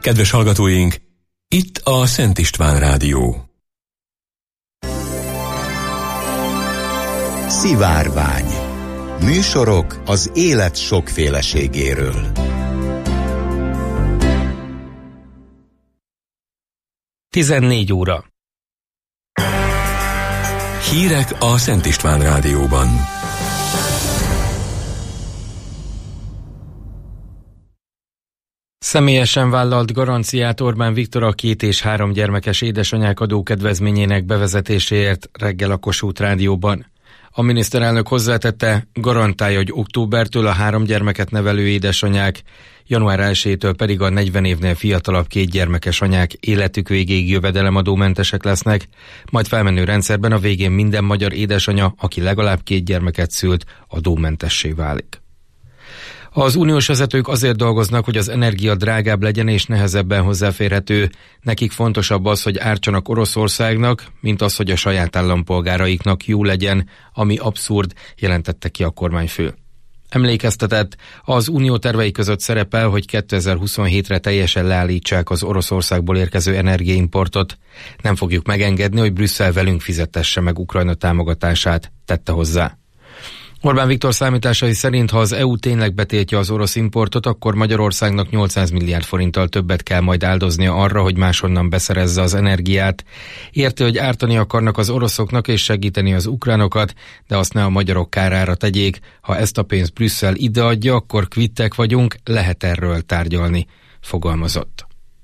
Kedves hallgatóink, itt a Szent István Rádió. Szivárvány. Műsorok az élet sokféleségéről. Tizennégy óra. Hírek a Szent István Rádióban. Személyesen vállalt garanciát Orbán Viktor a 2 és 3 gyermekes édesanyák adókedvezményének bevezetéséért reggel a Kossuth Rádióban. A miniszterelnök hozzátette, garantálja, hogy októbertől a 3 gyermeket nevelő édesanyák, január 1-től pedig a 40 évnél fiatalabb 2 gyermekes anyák életük végéig jövedelemadómentesek lesznek, majd felmenő rendszerben a végén minden magyar édesanya, aki legalább 2 gyermeket szült, adómentessé válik. Az uniós vezetők azért dolgoznak, hogy az energia drágább legyen és nehezebben hozzáférhető. Nekik fontosabb az, hogy ártsanak Oroszországnak, mint az, hogy a saját állampolgáraiknak jó legyen, ami abszurd, jelentette ki a kormányfő. Emlékeztetett, az unió tervei között szerepel, hogy 2027-re teljesen leállítsák az Oroszországból érkező energiaimportot. Nem fogjuk megengedni, hogy Brüsszel velünk fizetesse meg Ukrajna támogatását, tette hozzá. Orbán Viktor számításai szerint, ha az EU tényleg betiltja az orosz importot, akkor Magyarországnak 800 milliárd forinttal többet kell majd áldoznia arra, hogy máshonnan beszerezze az energiát. Érti, hogy ártani akarnak az oroszoknak és segíteni az ukránokat, de azt ne a magyarok kárára tegyék. Ha ezt a pénzt Brüsszel ideadja, akkor kvittek vagyunk, lehet erről tárgyalni, fogalmazott.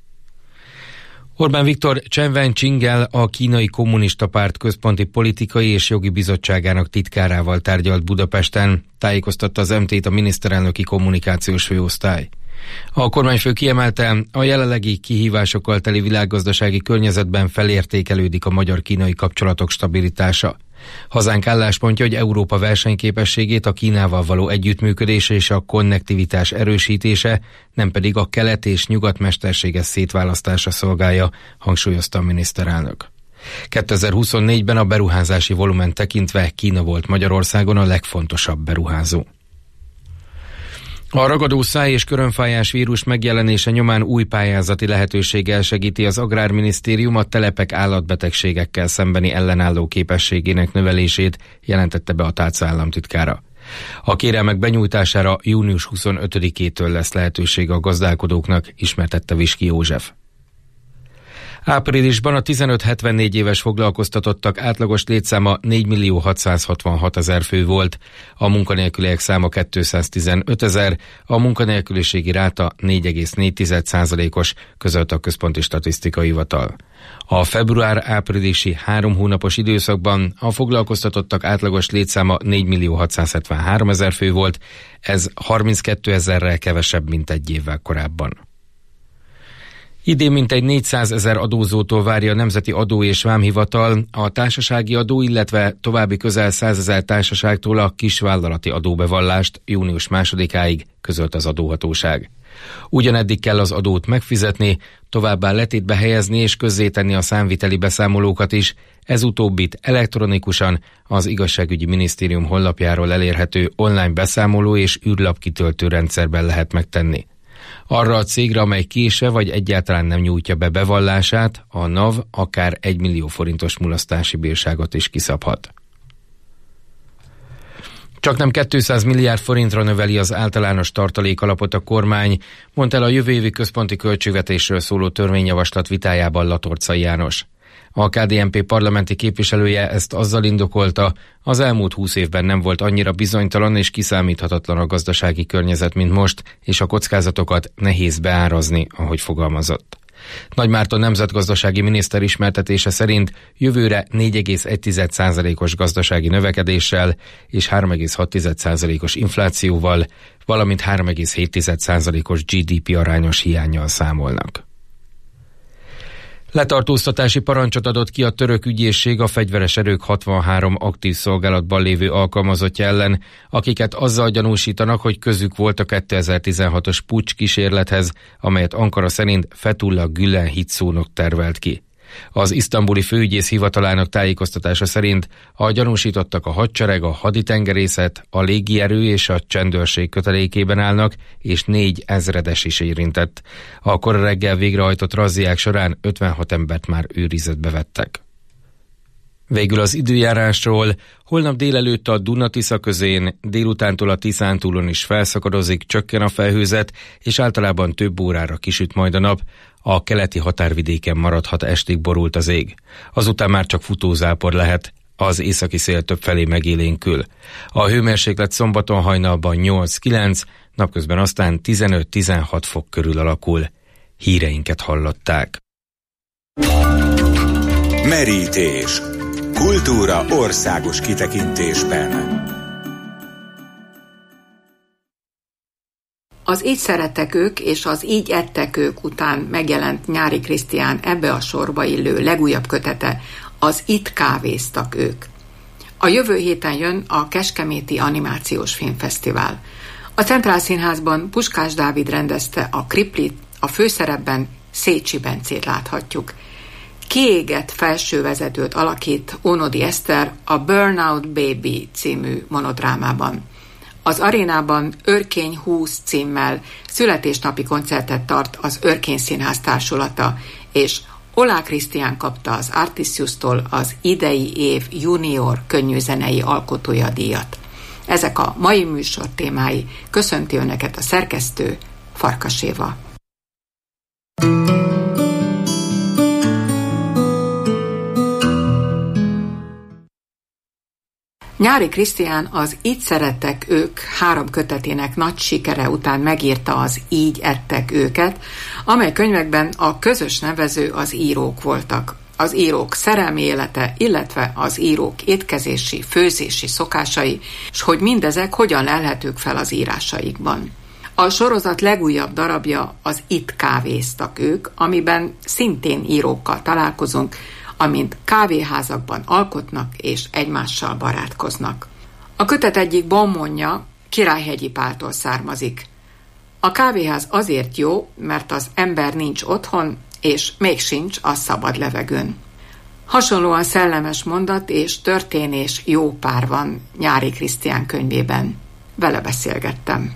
Orbán Viktor Chen Wenqinggel, a Kínai Kommunista Párt Központi Politikai és Jogi Bizottságának titkárával tárgyalt Budapesten, tájékoztatta az MT-t a miniszterelnöki kommunikációs főosztály. A kormányfő kiemelte, a jelenlegi kihívásokkal teli világgazdasági környezetben felértékelődik a magyar-kínai kapcsolatok stabilitása. Hazánk álláspontja, hogy Európa versenyképességét a Kínával való együttműködése és a konnektivitás erősítése, nem pedig a kelet és nyugat mesterséges szétválasztása szolgálja, hangsúlyozta a miniszterelnök. 2024-ben a beruházási volumen tekintve Kína volt Magyarországon a legfontosabb beruházó. A ragadó száj- és körömfájás vírus megjelenése nyomán új pályázati lehetőséggel segíti az Agrárminisztérium a telepek állatbetegségekkel szembeni ellenálló képességének növelését, jelentette be a tárca államtitkára. A kérelmek benyújtására június 25-től lesz lehetőség a gazdálkodóknak, ismertette Viski József. Áprilisban a 15-74 éves foglalkoztatottak átlagos létszáma 4.666.000 fő volt, a munkanélküliek száma 215.000, a munkanélküliségi ráta 4,4%-os, közölte a Központi Statisztikai Hivatal. A február-áprilisi 3 hónapos időszakban a foglalkoztatottak átlagos létszáma 4.673.000 fő volt, ez 32.000-rel kevesebb, mint egy évvel korábban. Idén mintegy 400.000 adózótól várja a Nemzeti Adó- és Vámhivatal a társasági adó, illetve további közel 100.000 társaságtól a kisvállalati adóbevallást június 2-áig, közölt az adóhatóság. Ugyaneddig kell az adót megfizetni, továbbá letétbe helyezni és közzétenni a számviteli beszámolókat is, ez utóbbit elektronikusan az Igazságügyi Minisztérium honlapjáról elérhető online beszámoló és űrlapkitöltő rendszerben lehet megtenni. Arra a cégre, amely kése vagy egyáltalán nem nyújtja be bevallását, a NAV akár 1 millió forintos mulasztási bírságot is kiszabhat. Csaknem 200 milliárd forintra növeli az általános tartalékalapot a kormány, mondta el a jövő évi központi költségvetésről szóló törvényjavaslat vitájában Latorczai János. A KDNP parlamenti képviselője ezt azzal indokolta, az elmúlt 20 évben nem volt annyira bizonytalan és kiszámíthatatlan a gazdasági környezet, mint most, és a kockázatokat nehéz beárazni, ahogy fogalmazott. Nagy Márton nemzetgazdasági miniszter ismertetése szerint jövőre 4,1%-os gazdasági növekedéssel és 3,6%-os inflációval, valamint 3,7%-os GDP arányos hiánnyal számolnak. Letartóztatási parancsot adott ki a török ügyészség a fegyveres erők 63 aktív szolgálatban lévő alkalmazottja ellen, akiket azzal gyanúsítanak, hogy közük volt a 2016-os puccs kísérlethez, amelyet Ankara szerint Fethullah Gülen hitszónok tervelt ki. Az isztambuli főügyész hivatalának tájékoztatása szerint a gyanúsítottak a hadsereg, a haditengerészet, a légierő és a csendőrség kötelékében állnak, és 4 ezredes is érintett. A kora reggel végrehajtott razziák során 56 embert már őrizetbe vettek. Végül az időjárásról. Holnap délelőtt a Duna-Tisza közén, délutántól a Tiszántúlon is felszakadozik, csökken a felhőzet, és általában több órára kisüt majd a nap. A keleti határvidéken maradhat estig borult az ég. Azután már csak futózápor lehet, az északi szél többfelé megélénkül. A hőmérséklet szombaton hajnalban 8-9, napközben aztán 15-16 fok körül alakul. Híreinket hallották. Merítés. Kultúra országos kitekintésben. Az Így szerettek ők és az Így ettek ők után megjelent Nyári Krisztián ebbe a sorba illő legújabb kötete, az Itt kávéztak ők. A jövő héten jön a Kecskeméti Animációs Filmfesztivál. A Centrál Színházban Puskás Dávid rendezte a Kriplit, a főszerepben Szécsi Bencét láthatjuk. Kiégett felsővezetőt alakít Ónodi Eszter a Burnout Baby című monodrámában. Az arénában Örkény 20 címmel születésnapi koncertet tart az Örkény Színház társulata, és Olá Krisztián kapta az Artisiustól az idei év junior könnyűzenei alkotója díjat. Ezek a mai műsor témái. Köszönti Önöket a szerkesztő, Farkas Éva. Nyári Krisztián az Így szerettek ők 3 kötetének nagy sikere után megírta az Így ettek őket, amely könyvekben a közös nevező az írók voltak. Az írók szerelmi élete, illetve az írók étkezési, főzési szokásai, és hogy mindezek hogyan lelhetők fel az írásaikban. A sorozat legújabb darabja az Itt kávéztak ők, amiben szintén írókkal találkozunk, amint kávéházakban alkotnak és egymással barátkoznak. A kötet egyik bonmonja Királyhegyi Páltól származik. A kávéház azért jó, mert az ember nincs otthon, és még sincs a szabad levegőn. Hasonlóan szellemes mondat és történés jó pár van Nyári Krisztián könyvében. Vele beszélgettem.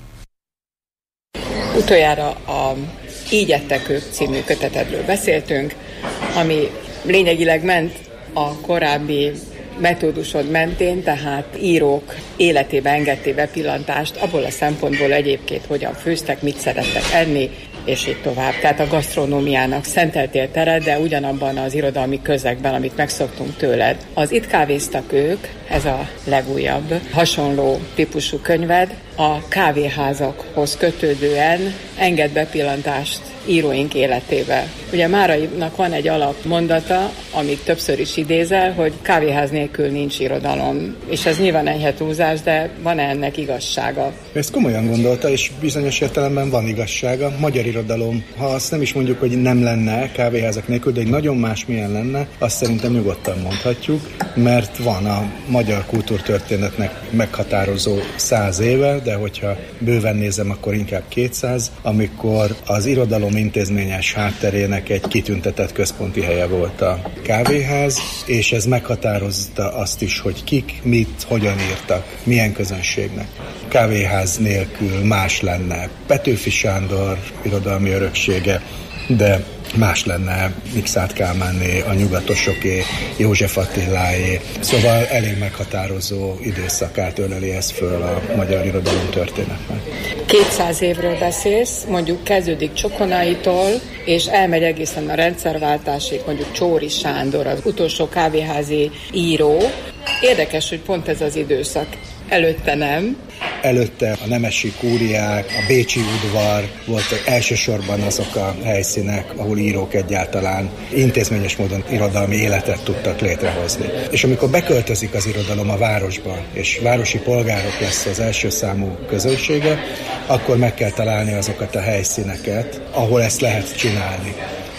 Utoljára a Így ettek ők című kötetedről beszéltünk, ami lényegileg ment a korábbi metódusod mentén, tehát írók életébe engedté bepillantást, abból a szempontból egyébként hogyan főztek, mit szerettek enni, és így tovább. Tehát a gasztronómiának szenteltél teret, de ugyanabban az irodalmi közegben, amit megszoktunk tőled. Az Itt kávéztak ők, ez a legújabb hasonló típusú könyved, a kávéházakhoz kötődően enged bepillantást íróink életébe. Ugye Márainak van egy alapmondata, amit többször is idézel, hogy kávéház nélkül nincs irodalom. És ez nyilván enyhe túlzás, de van ennek igazsága? Ezt komolyan gondolta, és bizonyos értelemben van igazsága. Magyar irodalom, ha azt nem is mondjuk, hogy nem lenne kávéházak nélkül, de egy nagyon másmilyen lenne, azt szerintem nyugodtan mondhatjuk, mert van a magyar kultúrtörténetnek meghatározó 100 éve, de hogyha bőven nézem, akkor inkább 200, amikor az irodalom intézményes hátterének egy kitüntetett központi helye volt a kávéház, és ez meghatározta azt is, hogy kik, mit, hogyan írtak, milyen közönségnek. Kávéház nélkül más lenne Petőfi Sándor irodalmi öröksége, de más lenne Mikszáth Kálmánné, a nyugatosoké, József Attiláé. Szóval elég meghatározó időszakát öleli ez föl a magyar irodalom történetnek. 200 évről beszélsz, mondjuk kezdődik Csokonaitól, és elmegy egészen a rendszerváltásig, mondjuk Csóri Sándor, az utolsó kávéházi író. Érdekes, hogy pont ez az időszak. Előtte nem. Előtte a nemesi kúriák, a bécsi udvar voltak elsősorban azok a helyszínek, ahol írók egyáltalán intézményes módon irodalmi életet tudtak létrehozni. És amikor beköltözik az irodalom a városba, és városi polgárok lesz az első számú közönsége, akkor meg kell találni azokat a helyszíneket, ahol ezt lehet csinálni.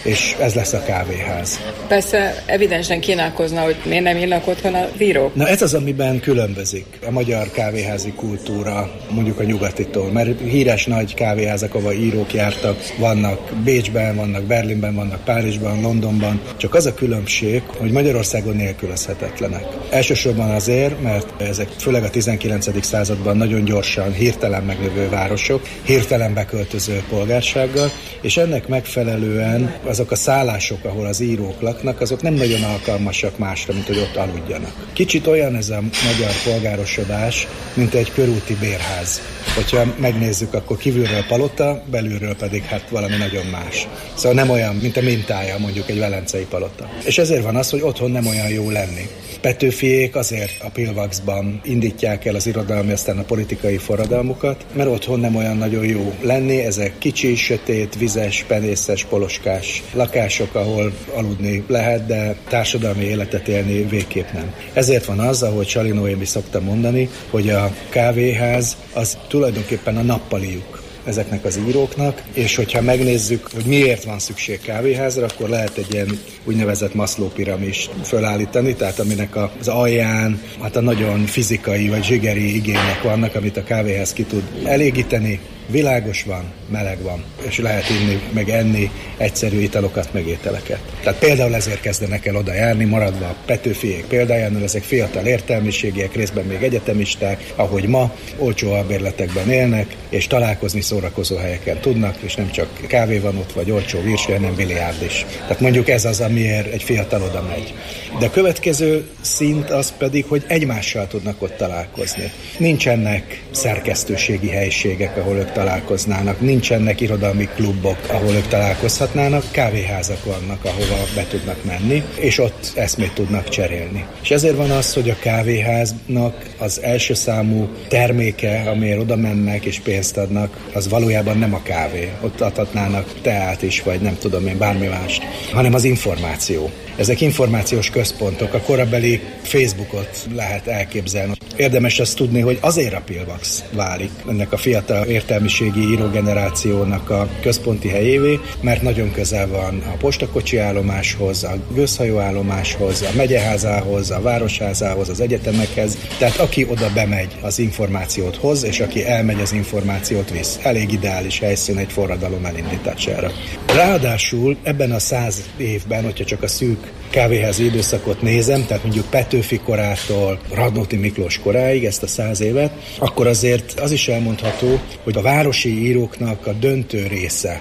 és ez lesz a kávéház. Persze evidensen kínálkozna, hogy miért nem írnak otthon az írók. Na ez az, amiben különbözik a magyar kávéházi kultúra mondjuk a nyugatitól, mert híres nagy kávéházak, ahol írók jártak, vannak Bécsben, vannak Berlinben, vannak Párizsban, Londonban, csak az a különbség, hogy Magyarországon nélkülözhetetlenek. Elsősorban azért, mert ezek főleg a 19. században nagyon gyorsan, hirtelen megnövő városok, hirtelen beköltöző polgársággal, és ennek megfelelően azok a szállások, ahol az írók laknak, azok nem nagyon alkalmasak másra, mint hogy ott aludjanak. Kicsit olyan ez a magyar polgárosodás, mint egy körúti bérház. Hogyha megnézzük, akkor kívülről palota, belülről pedig hát valami nagyon más. Szóval nem olyan, mint a mintája mondjuk egy velencei palota. És ezért van az, hogy otthon nem olyan jó lenni. Petőfiék azért a Pilvaxban indítják el az irodalmi, aztán a politikai forradalmukat, mert otthon nem olyan nagyon jó lenni. Ezek kicsi, sötét, vizes, penészes, poloskás lakások, ahol aludni lehet, de társadalmi életet élni végképp nem. Ezért van az, ahogy Sali Noémi szokta mondani, hogy a kávéház az tulajdonképpen a nappaliuk ezeknek az íróknak, és hogyha megnézzük, hogy miért van szükség kávéházra, akkor lehet egy ilyen úgynevezett Maslow piramist fölállítani, tehát aminek az alján hát a nagyon fizikai vagy zsigeri igények vannak, amit a kávéház ki tud elégíteni. Világos van, meleg van, és lehet inni, meg enni egyszerű italokat, meg ételeket. Tehát például ezért kezdenek el oda járni, maradva a Petőfiék példájánál, ezek fiatal értelmiségiek, részben még egyetemisták, ahogy ma, olcsó albérletekben élnek, és találkozni szórakozó helyeken tudnak, és nem csak kávé van ott, vagy olcsó virsli, hanem biliárd is. Tehát mondjuk ez az, amiért egy fiatal oda megy. De a következő szint az pedig, hogy egymással tudnak ott találkozni. Nincsenek szerkesztőségi helyiségek, ahol ők találkoznának, nincsenek irodalmi klubok, ahol ők találkozhatnának, kávéházak vannak, ahova be tudnak menni, és ott eszmét tudnak cserélni. És ezért van az, hogy a kávéháznak az első számú terméke, amiért oda mennek és pénzt adnak, az valójában nem a kávé. Ott adhatnának teát is, vagy nem tudom én, bármi mást, hanem az információ. Ezek információs központok, a korabeli Facebookot lehet elképzelni. Érdemes azt tudni, hogy azért a Pilvax válik ennek a fiatal értelmiségi írógenerációnak a központi helyévé, mert nagyon közel van a postakocsi állomáshoz, a gőzhajóállomáshoz, a megyeházához, a városházához, az egyetemekhez. Tehát aki oda bemegy, az információt hoz, és aki elmegy, az információt visz. Elég ideális helyszín egy forradalom elindítására. Ráadásul ebben a 100 évben, hogyha csak a szűk kávéházi időszakot nézem, tehát mondjuk Petőfi korától Radnóti Miklós koráig, ezt a 100 évet, akkor azért az is elmondható, hogy a városi íróknak a döntő része,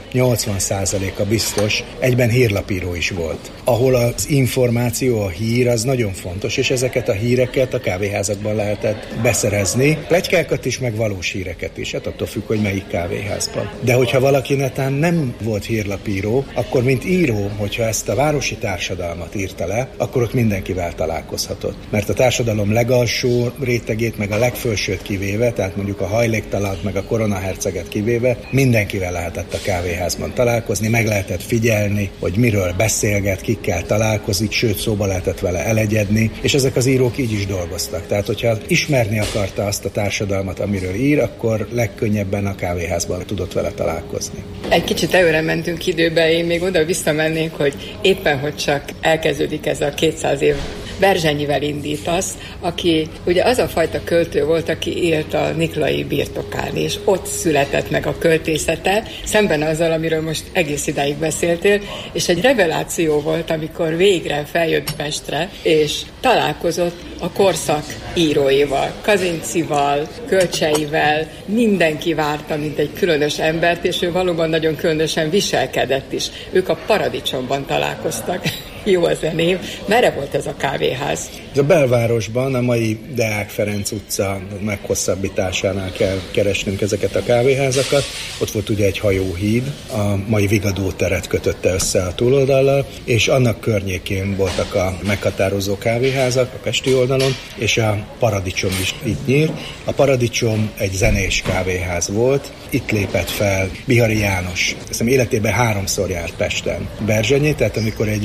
80%-a biztos, egyben hírlapíró is volt. Ahol az információ, a hír az nagyon fontos, és ezeket a híreket a kávéházakban lehetett beszerezni. Pletykákat is, meg valós híreket is, hát attól függ, hogy melyik kávéházban. De hogyha valaki netán nem volt hírlapíró, akkor mint író, hogyha ezt a városi társadalmat írta le, akkor ott mindenkivel találkozhatott. Mert a társadalom legalsó rétegét, meg a legfölsőt kivéve, tehát mondjuk a hajléktalant, meg a koronaherceget kivéve, mindenkivel lehetett a kávéházban találkozni, meg lehetett figyelni, hogy miről beszélget, kikkel találkozik, sőt szóba lehetett vele elegyedni, és ezek az írók így is dolgoztak. Tehát, hogyha ismerni akarta azt a társadalmat, amiről ír, akkor legkönnyebben a kávéházban tudott vele találkozni. Egy kicsit előre mentünk időbe, én még oda visszamennék, hogy éppen, hogy csak elkezdődik ez a 200 év. Berzsenyivel indítasz, aki ugye az a fajta költő volt, aki élt a Niklai birtokán, és ott született meg a költészete, szemben azzal, amiről most egész idáig beszéltél, és egy reveláció volt, amikor végre feljött Pestre, és találkozott a korszak íróival, Kazincival, Kölcseivel, mindenki várta, mint egy különös embert, és ő valóban nagyon különösen viselkedett is. Ők a Paradicsomban találkoztak. Jó az a név. Merre volt ez a kávéház? Ez a belvárosban, a mai Deák Ferenc utca meghosszabbításánál kell keresnünk ezeket a kávéházakat. Ott volt ugye egy hajóhíd, a mai Vigadó teret kötötte össze a túloldallal, és annak környékén voltak a meghatározó kávéházak a pesti oldalon, és a Paradicsom is itt nyílt. A Paradicsom egy zenés kávéház volt, itt lépett fel Bihari János. Hiszem életében 3-szor járt Pesten. Berzsenyi, tehát amikor egy vidéki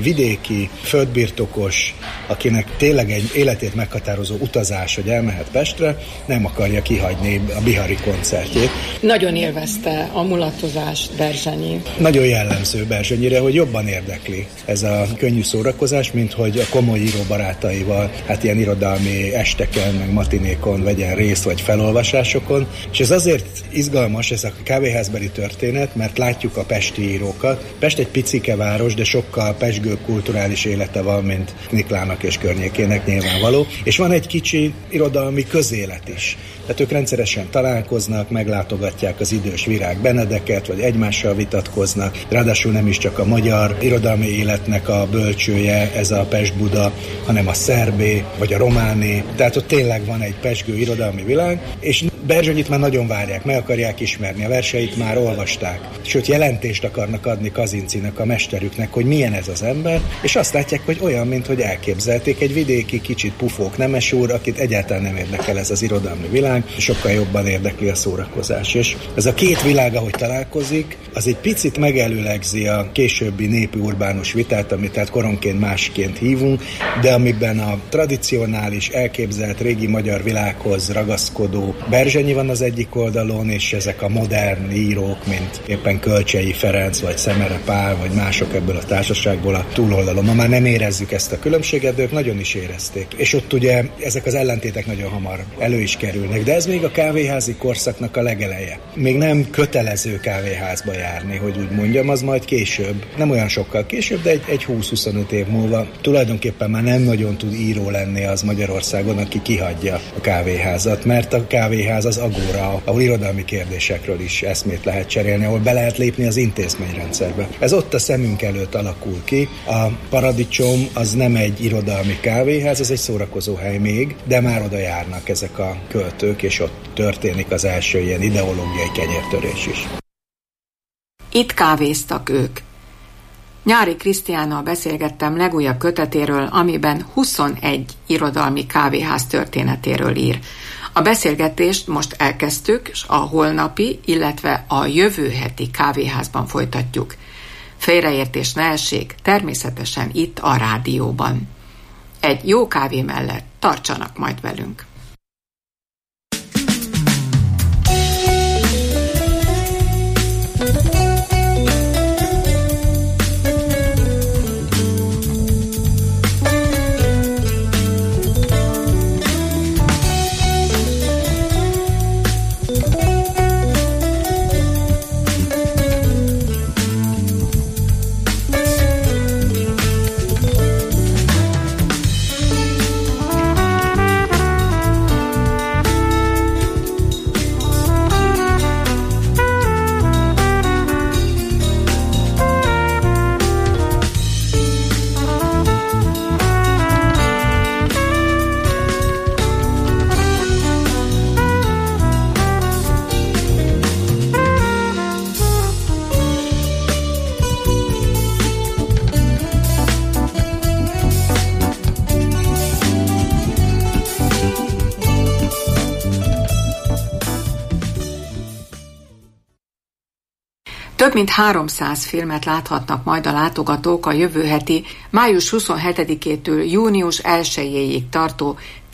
aki földbirtokos, akinek tényleg egy életét meghatározó utazás, hogy elmehet Pestre, nem akarja kihagyni a Bihari koncertjét. Nagyon élvezte a mulatozást Berzsenyi. Nagyon jellemző Berzsenyire, hogy jobban érdekli ez a könnyű szórakozás, mint hogy a komoly író barátaival, hát ilyen irodalmi esteken, meg matinékon vegyen részt, vagy felolvasásokon. És ez azért izgalmas, ez a kávéházbeli történet, mert látjuk a pesti írókat. Pest egy picike város, de sokkal pezsgő kulturális élete van, mint Niklának és környékének nyilvánvaló. És van egy kicsi irodalmi közélet is. Tehát ők rendszeresen találkoznak, meglátogatják az idős Virág Benedeket, vagy egymással vitatkoznak. Ráadásul nem is csak a magyar irodalmi életnek a bölcsője ez a Pest-Buda, hanem a szerbé, vagy a románé. Tehát ott tényleg van egy pezsgő irodalmi világ, és Berzsenyit már nagyon várják, meg akarják ismerni, a verseit már olvasták. Sőt, jelentést akarnak adni Kazincinek, a mesterüknek, hogy milyen ez az ember, és azt látják, hogy olyan, mint hogy elképzelték, egy vidéki, kicsit pufók nemes úr, akit egyáltalán nem érdekel ez az irodalmi világ, sokkal jobban érdekli a szórakozás. És ez a két világ, ahogy találkozik, az egy picit megelőlegzi a későbbi népi urbánus vitát, amit tehát koronként másként hívunk, de amiben a tradicionális, elképzelt régi magyar világhoz ragaszkodó Berzsenyi van az egyik oldalon, és ezek a modern írók, mint éppen Kölcsei Ferenc, vagy Szemere Pál, vagy mások ebből a társaságból a túloldalon. Ma már nem érezzük ezt a különbséget, de ők nagyon is érezték. És ott ugye ezek az ellentétek nagyon hamar elő is kerülnek. De ez még a kávéházi korszaknak a legeleje. Még nem kötelező kávéházba járni, hogy úgy mondjam, az majd később, nem olyan sokkal később, de egy 20-25 év múlva tulajdonképpen már nem nagyon tud író lenni az Magyarországon, aki kihagyja a kávéházat, mert a kávéház az agóra, ahol irodalmi kérdésekről is eszmét lehet cserélni, ahol be lehet lépni az intézményrendszerbe. Ez ott a szemünk előtt alakul ki. A Paradicsom az nem egy irodalmi kávéház, ez egy szórakozóhely még, de már oda járnak ezek a költők, és ott történik az első ilyen ideológiai kenyértörés is. Itt kávéztak ők. Nyári Krisztiánnal beszélgettem legújabb kötetéről, amiben 21 irodalmi kávéház történetéről ír. A beszélgetést most elkezdtük, és a holnapi, illetve a jövő heti kávéházban folytatjuk. Félreértés ne essék, természetesen itt a rádióban. Egy jó kávé mellett tartsanak majd velünk. Több mint 300 filmet láthatnak majd a látogatók a jövő heti, május 27-től június 1-ig tartó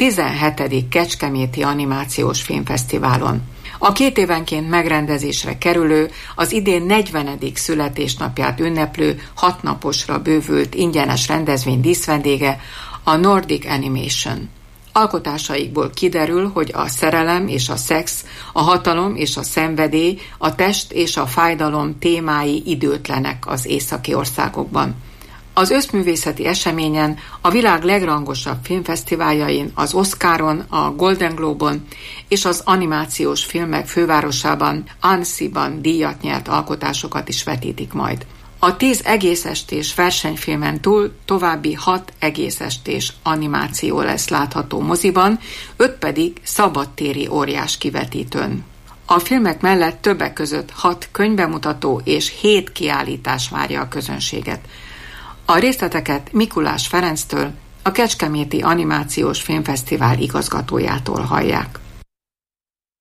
17. Kecskeméti Animációs Filmfesztiválon. A 2 évenként megrendezésre kerülő, az idén 40. születésnapját ünneplő 6 naposra bővült ingyenes rendezvény díszvendége a Nordic Animation. Alkotásaikból kiderül, hogy a szerelem és a szex, a hatalom és a szenvedély, a test és a fájdalom témái időtlenek az északi országokban. Az összművészeti eseményen, a világ legrangosabb filmfesztiváljain, az Oscaron, a Golden Globe-on és az animációs filmek fővárosában, Annecy-ban díjat nyert alkotásokat is vetítik majd. A 10 egészestés versenyfilmen túl további 6 egészestés animáció lesz látható moziban, 5 pedig szabadtéri óriás kivetítőn. A filmek mellett többek között 6 könyvbemutató és 7 kiállítás várja a közönséget. A részleteket Mikulás Ferenctől, a Kecskeméti Animációs Filmfesztivál igazgatójától hallják.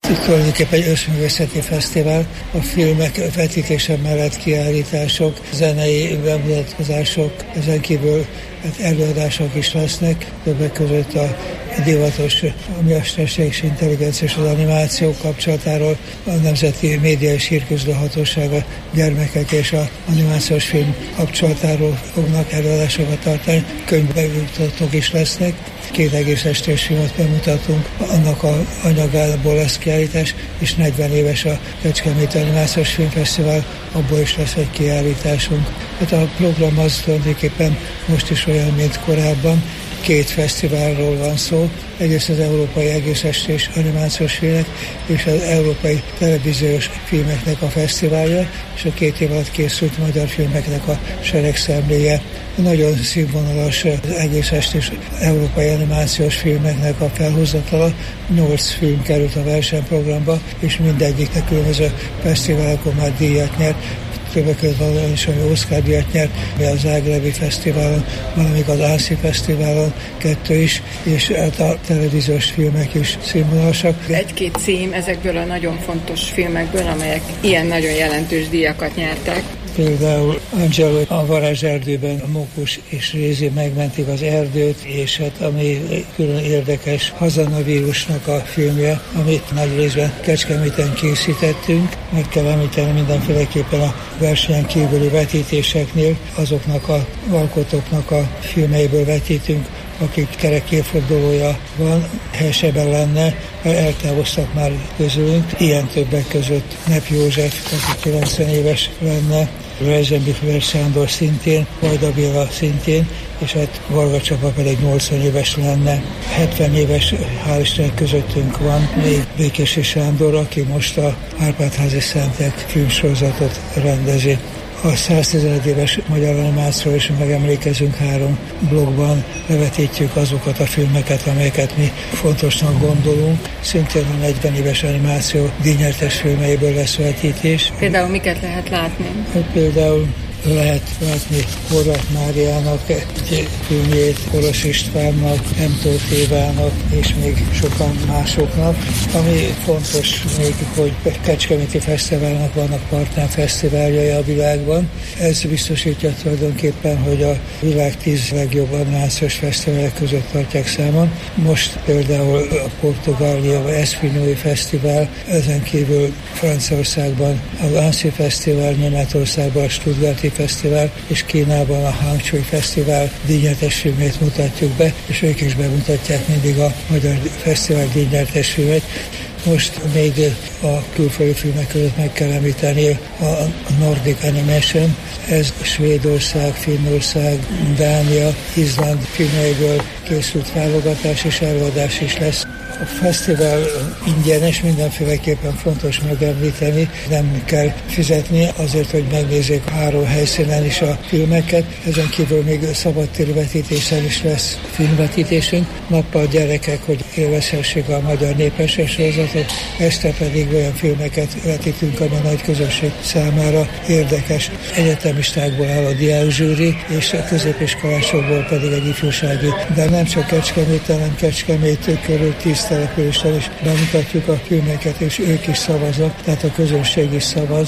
Tulajdonképpen egy összművészeti fesztivál, a filmek vetítése mellett kiállítások, zenei bemutatkozások, ezen kívül előadások is lesznek, többek között a divatos mesterséges intelligencia és az animáció kapcsolatáról a Nemzeti Média és Hírközlő Hatóság a gyermekek és az animációs film kapcsolatáról fognak előadásokat tartani, könyvbemutatók is lesznek. 2 egész estés filmet bemutatunk, annak a anyagából lesz kiállítás, és 40 éves a Kecskeméti Animációs Filmfesztivál, abból is lesz egy kiállításunk. Hát a program az tulajdonképpen most is olyan, mint korábban. 2 fesztiválról van szó, egyrészt az Európai Egész Estés Animációs Filmek és az Európai Televíziós Filmeknek a fesztiválja, és a 2 év alatt készült magyar filmeknek a seregszemléje. Nagyon színvonalas az egész estés európai animációs filmeknek a felhozatala. 8 film került a versenyprogramba, és mindegyiknek különböző fesztiválokon már díjat nyert. Többek között valami is, ami Oscar-díjat nyert, a Zágrábi Fesztiválon, valamik az Ászi Fesztiválon, 2 is, és hát a televíziós filmek is színvonalasak. 1-2 cím ezekből a nagyon fontos filmekből, amelyek ilyen nagyon jelentős díjakat nyertek. Például Angelo a Varázserdőben a Mókus és Rézi megmentik az erdőt, és hát ami külön érdekes, Hazanavírusnak a filmje, amit nagy részben Kecskeméten készítettünk. Meg kell említeni mindenféleképpen a versenyen kívüli vetítéseknél, azoknak a alkotóknak a filmeiből vetítünk, akik kerek évfordulója van, helyesebben lenne, mert eltávoztak már közülünk. Ilyen többek között Nepp József, aki 90 éves lenne, Reisenbichler Sándor szintén, Vajda Béla szintén, és hát Varga Csaba pedig 80 éves lenne. 70 éves, hál' Istennek közöttünk van még Békési Sándor, aki most a Árpád-házi Szentek filmsorozatot rendezi. A 115 éves magyar animációról is megemlékezünk 3 blogban, levetítjük azokat a filmeket, amelyeket mi fontosnak gondolunk. Szintén a 40 éves animáció díjnyertes filmeiből lesz vetítés. Például miket lehet látni? Például lehet látni Horváth Máriának egy filmjét, Kolos Istvánnak, M. Tóth Évának és még sokan másoknak. Ami fontos még, hogy Kecskeméti Fesztiválnak vannak partnerfesztiváljai a világban. Ez biztosítja tulajdonképpen, hogy a világ 10 legjobb animációs fesztiválok között tartják számon. Most például a Portugália Espinói Fesztivál, ezen kívül Franciaországban az Annecy Fesztivál, Németországban a Stuttgarti Fesztivál, és Kínában a Hangzhou Fesztivál díjnyertes filmét mutatjuk be, és ők is bemutatják mindig a magyar fesztivál díjnyertes filmet. Most még a külföldi filmek között meg kell említeni a Nordic Animation, ez Svédország, Finnország, Dánia, Izland filmeiből készült válogatás és előadás is lesz. A fesztivál ingyenes, mindenféleképpen fontos megemlíteni, nem kell fizetni azért, hogy megnézzék 3 helyszínen is a filmeket. Ezen kívül még szabadtéri vetítésen is lesz filmvetítésünk. Nappal gyerekek, hogy élvezhessék a magyar népmese sorozatot, este pedig olyan filmeket vetítünk, ami a nagy közösség számára érdekes. Egyetemistákból áll a diákzsűri, és a középiskolásokból pedig egy ifjúsági. De nem csak Kecskeméten, hanem Kecskemét körül 10 településsel is bemutatjuk a filmeket, és ők is szavaznak, tehát a közönség is szavaz.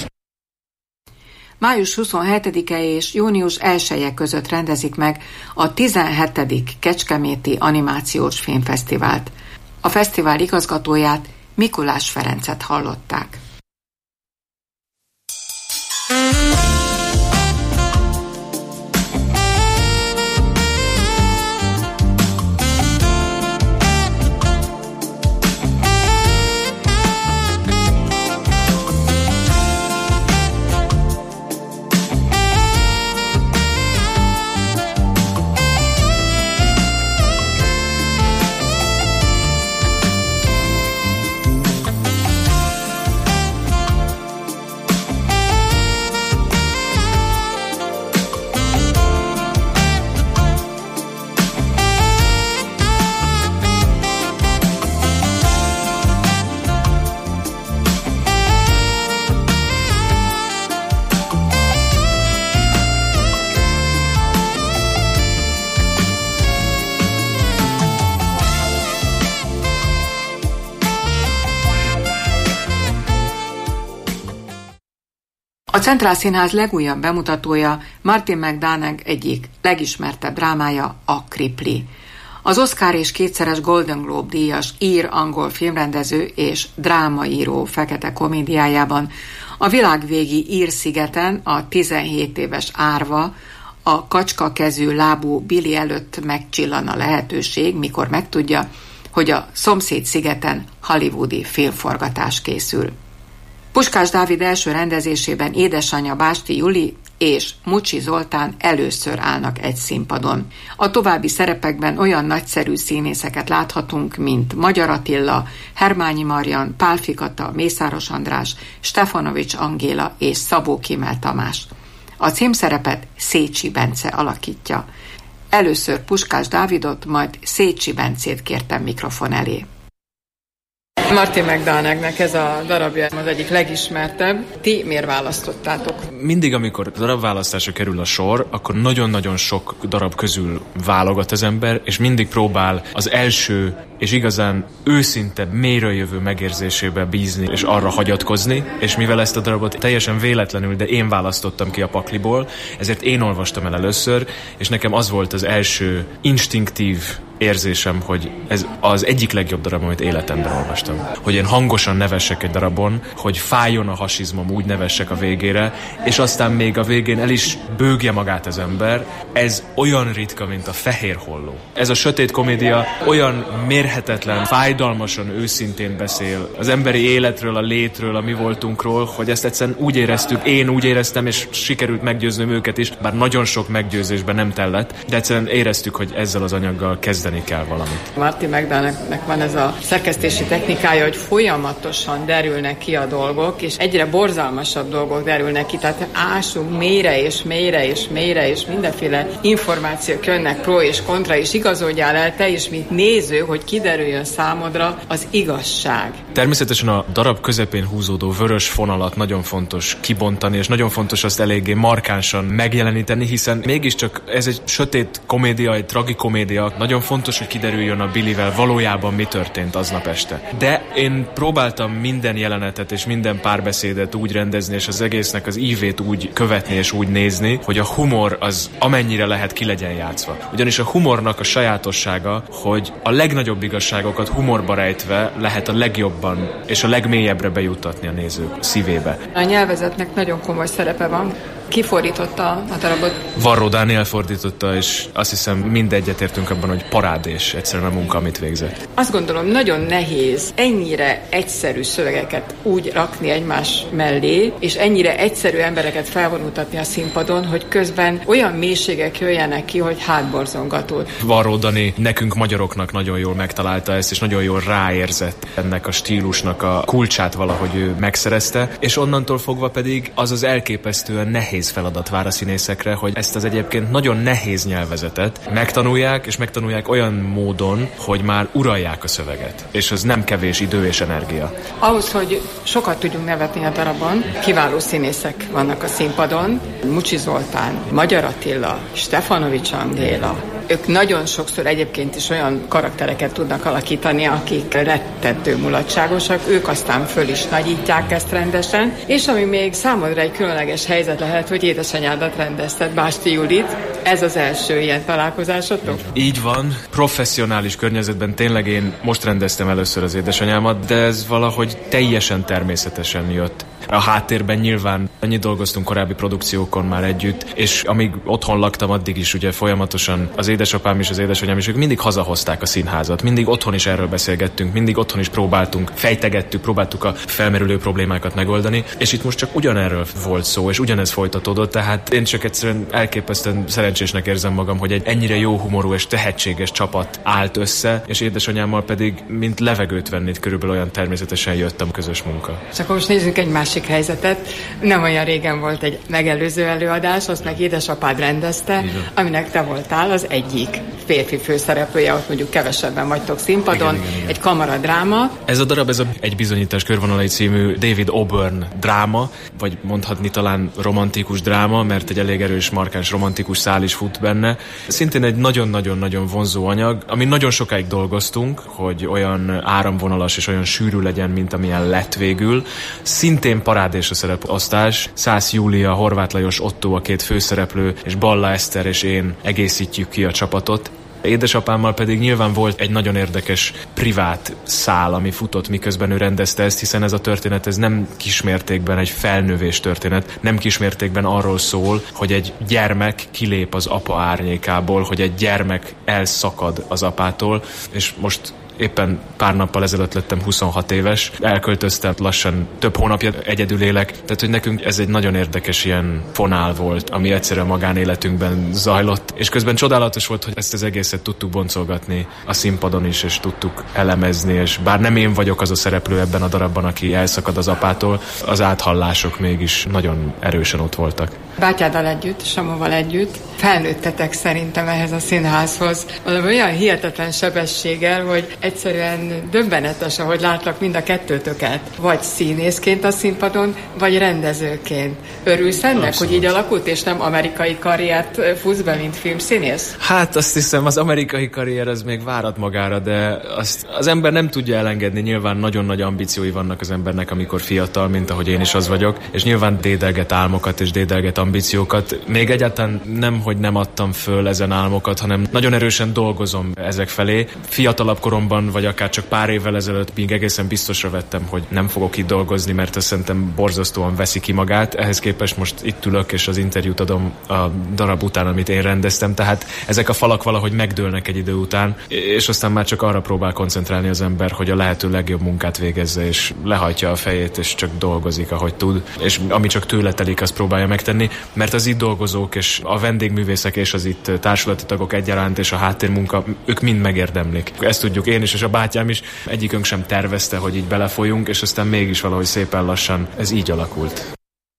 Május 27-e és június 1-e között rendezik meg a 17. Kecskeméti Animációs Filmfesztivált. A fesztivál igazgatóját, Mikulás Ferencet hallották. A Centrál Színház legújabb bemutatója Martin McDonagh egyik legismertebb drámája, a Kripli. Az Oscar és kétszeres Golden Globe díjas ír-angol filmrendező és drámaíró fekete komédiájában a világvégi Ír-szigeten a 17 éves árva, a kacskakezű lábú Billy előtt megcsillan a lehetőség, mikor megtudja, hogy a szomszéd szigeten hollywoodi filmforgatás készül. Puskás Dávid első rendezésében édesanyja Básti Juli és Mucsi Zoltán először állnak egy színpadon. A további szerepekben olyan nagyszerű színészeket láthatunk, mint Magyar Attila, Hermányi Marian, Pál Fikata, Mészáros András, Stefanovics Angéla és Szabó Kimel Tamás. A címszerepet Szécsi Bence alakítja. Először Puskás Dávidot, majd Szécsi Bencét kértem mikrofon elé. Martin McDonaghnek ez a darabja az egyik legismertebb. Ti miért választottátok? Mindig, amikor darabválasztásra kerül a sor, akkor nagyon-nagyon sok darab közül válogat az ember, és mindig próbál az első és igazán őszinte, mélyről jövő megérzésébe bízni, és arra hagyatkozni, és mivel ezt a darabot teljesen véletlenül, de én választottam ki a pakliból, ezért én olvastam el először, és nekem az volt az első instinktív érzésem, hogy ez az egyik legjobb darab, amit életemben olvastam. Hogy én hangosan nevessek egy darabon, hogy fájjon a hasizmom, úgy nevessek a végére, és aztán még a végén el is bőgje magát az ember. Ez olyan ritka, mint a Fehér Holló. Ez a sötét komédia olyan mérhetetlen, fájdalmasan őszintén beszél az emberi életről, a létről, a mi voltunkról, hogy ezt egyszerűen úgy éreztük, én úgy éreztem, és sikerült meggyőznöm őket is, bár nagyon sok meggyőzésben nem tellett, de egyszerűen éreztük, hogy ezzel az anyaggal kezdeni kell valamit. Martin McDonaghnek van ez a szerkesztési technikája, hogy folyamatosan derülnek ki a dolgok, és egyre borzalmasabb dolgok derülnek ki, tehát ásunk mélyre és mélyre és mélyre, és mindenféle információk jönnek pro és kontra, és igazodjál el te is, mint néző, hogy kiderüljön számodra az igazság. Természetesen a darab közepén húzódó vörös fonalat nagyon fontos kibontani, és nagyon fontos azt eléggé markánsan megjeleníteni, hiszen mégiscsak ez egy sötét komédia, egy tragikomédia. Nagyon fontos, hogy kiderüljön a Billyvel valójában mi történt aznap este. De én próbáltam minden jelenetet és minden párbeszédet úgy rendezni, és az egésznek az ívét úgy követni és úgy nézni, hogy a humor az amennyire lehet ki legyen játszva. Ugyanis a humornak a sajátossága, hogy a legnagyobb igazságokat humorba rejtve lehet a legjobban és a legmélyebbre bejuttatni a nézők szívébe. A nyelvezetnek nagyon komoly szerepe van. Ki fordította a darabot? Varró Dániel fordította, és azt hiszem mindegyet értünk abban, hogy parádés egyszerűen a munka, amit végzett. Azt gondolom, nagyon nehéz ennyire egyszerű szövegeket úgy rakni egymás mellé, és ennyire egyszerű embereket felvonultatni a színpadon, hogy közben olyan mélységek jöjjenek ki, hogy hátborzongató. Varró Dani nekünk magyaroknak nagyon jól megtalálta ezt, és nagyon jól ráérzett ennek a stílusnak a kulcsát valahogy ő megszerezte, és onnantól fogva pedig az az elképesztően nehéz feladat vár a színészekre, hogy ezt az egyébként nagyon nehéz nyelvezetet megtanulják, és megtanulják olyan módon, hogy már uralják a szöveget. És ez nem kevés idő és energia. Ahhoz, hogy sokat tudjunk nevetni a darabon, kiváló színészek vannak a színpadon. Mucsi Zoltán, Magyar Attila, Stefanovics Angéla. Ők nagyon sokszor egyébként is olyan karaktereket tudnak alakítani, akik rettentő mulatságosak, ők aztán föl is nagyítják ezt rendesen, és ami még számodra egy különleges helyzet lehet, hogy édesanyádat rendezted, Básti Julit. Ez az első ilyen találkozásotok? Így van. Professzionális környezetben tényleg én most rendeztem először az édesanyámat, de ez valahogy teljesen természetesen jött. A háttérben nyilván annyit dolgoztunk korábbi produkciókon már együtt, és amíg otthon laktam, addig is ugye folyamatosan az édesapám és az édesanyám is, ők mindig hazahozták a színházat, mindig otthon is erről beszélgettünk, mindig otthon is próbáltuk a felmerülő problémákat megoldani, és itt most csak ugyanerről volt szó, és ugyanez folytatódott, tehát én csak egyszerűen elképesztően szerencsésnek érzem magam, hogy egy ennyire jó humorú és tehetséges csapat állt össze, és édesanyámmal pedig mint levegőt venni, körülbelül olyan természetesen jött a közös munka. És akkor most nézzünk egy másik helyzetet. Nem olyan régen volt egy megelőző előadás, azt meg édesapád rendezte, aminek te voltál az egyik férfi főszereplője, ott mondjuk kevesebben vagytok színpadon, igen. Egy kamaradráma. Ez a darab, Egy bizonyítás körvonalai című David Auburn dráma, vagy mondhatni talán romantikus dráma, mert egy elég erős, markáns romantikus szál is fut benne. Szintén egy nagyon-nagyon-nagyon vonzó anyag, amin nagyon sokáig dolgoztunk, hogy olyan áramvonalas és olyan sűrű legyen, mint amilyen lett végül. Szintén elején parádés a szereposztás. Szász Júlia, Horváth Lajos, Otto a két főszereplő, és Balla Eszter és én egészítjük ki a csapatot. Édesapámmal pedig nyilván volt egy nagyon érdekes privát szál, ami futott, miközben ő rendezte ezt, hiszen ez a történet ez nem kismértékben egy felnövés történet, nem kismértékben arról szól, hogy egy gyermek kilép az apa árnyékából, hogy egy gyermek elszakad az apától, és most éppen pár nappal ezelőtt lettem 26 éves, elköltöztem, lassan több hónapja egyedül élek, tehát hogy nekünk ez egy nagyon érdekes ilyen fonál volt, ami egyszerűen magánéletünkben zajlott, és közben csodálatos volt, hogy ezt az egészet tudtuk boncolgatni a színpadon is, és tudtuk elemezni, és bár nem én vagyok az a szereplő ebben a darabban, aki elszakad az apától, az áthallások mégis nagyon erősen ott voltak. Bátyáddal együtt, Samóval együtt felnőttetek szerintem ehhez a színházhoz. Valami olyan hihetetlen sebességgel, hogy egyszerűen döbbenetes, ahogy látlak mind a kettőtöket. Vagy színészként a színpadon, vagy rendezőként. Örülsz ennek, Abszolút. hogy így alakult, és nem amerikai karriert futsz be, mint filmszínész? Hát azt hiszem, az amerikai karrier az még várat magára, de azt az ember nem tudja elengedni. Nyilván nagyon nagy ambíciói vannak az embernek, amikor fiatal, mint ahogy én is az vagyok, és nyilván dédelget álmokat és dédelget ambíciókat. Még egyáltalán nem, hogy nem adtam föl ezen álmokat, hanem nagyon erősen dolgozom ezek felé. Fiatalabb koromban, vagy akár csak pár évvel ezelőtt még egészen biztosra vettem, hogy nem fogok itt dolgozni, mert ezt szerintem borzasztóan veszi ki magát. Ehhez képest most itt ülök, és az interjút adom a darab után, amit én rendeztem, tehát ezek a falak valahogy megdőlnek egy idő után, és aztán már csak arra próbál koncentrálni az ember, hogy a lehető legjobb munkát végezze, és lehajtja a fejét, és csak dolgozik, ahogy tud, és ami csak tőle telik, azt próbálja megtenni, mert az itt dolgozók, és a vendégművészek, és az itt társulati tagok egyaránt, és a háttérmunka, ők mind megérdemlik. Ezt tudjuk én is, és a bátyám is, egyikünk sem tervezte, hogy így belefolyunk, és aztán mégis valahogy szépen lassan ez így alakult.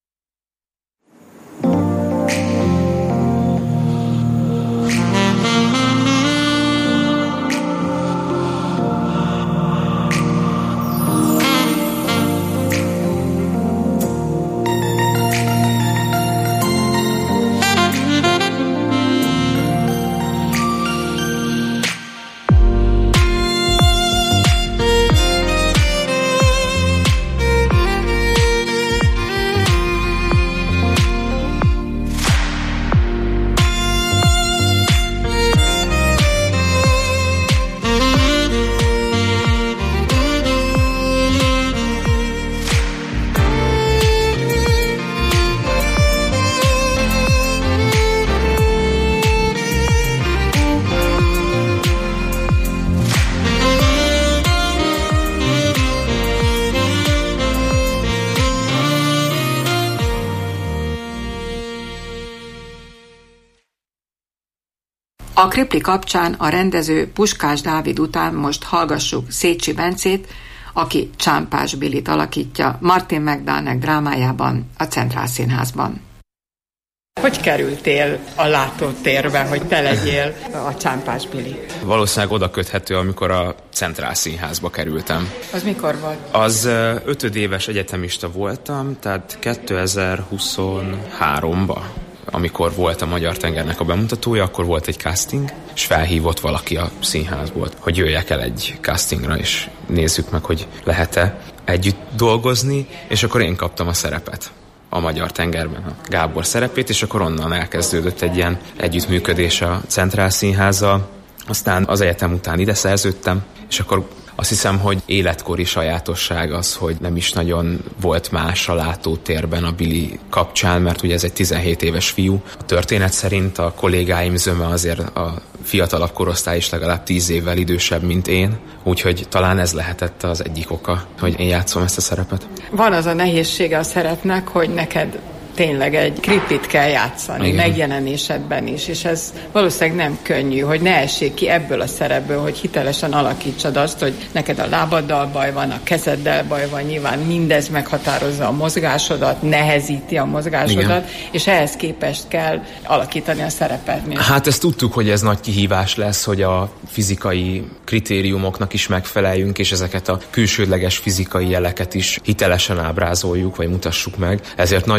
A Kripli kapcsán a rendező Puskás Dávid után most hallgassuk Szécsi Bencét, aki Csámpás Bilit alakítja Martin McDonagh drámájában, a Centrál Színházban. Hogy kerültél a látótérbe, hogy te legyél a Csámpás Bili? Valószínűleg oda köthető, amikor a Centrál Színházba kerültem. Az mikor volt? Az 5 éves egyetemista voltam, tehát 2023-ban. Amikor volt a Magyar Tengernek a bemutatója, akkor volt egy casting, és felhívott valaki a színházból, hogy jöjjek el egy castingra, és nézzük meg, hogy lehet-e együtt dolgozni, és akkor én kaptam a szerepet a Magyar Tengerben, a Gábor szerepét, és akkor onnan elkezdődött egy ilyen együttműködés a Centrál Színházzal. Aztán az egyetem után ide szerződtem, és akkor azt hiszem, hogy életkori sajátosság az, hogy nem is nagyon volt más a látótérben a Bili kapcsán, mert ugye ez egy 17 éves fiú. A történet szerint a kollégáim zöme azért a fiatalabb korosztály is legalább 10 évvel idősebb, mint én, úgyhogy talán ez lehetett az egyik oka, hogy én játszom ezt a szerepet. Van az a nehézsége a szerepnek, hogy neked tényleg egy Kriplit kell játszani, igen, megjelenésedben is, és ez valószínűleg nem könnyű, hogy ne essék ki ebből a szerepből, hogy hitelesen alakítsad azt, hogy neked a lábaddal baj van, a kezeddel baj van, nyilván mindez meghatározza a mozgásodat, nehezíti a mozgásodat, igen, és ehhez képest kell alakítani a szerepednél. Hát ezt tudtuk, hogy ez nagy kihívás lesz, hogy a fizikai kritériumoknak is megfeleljünk, és ezeket a külsődleges fizikai jeleket is hitelesen ábrázoljuk, vagy mutassuk meg. Ezért nagyon a próba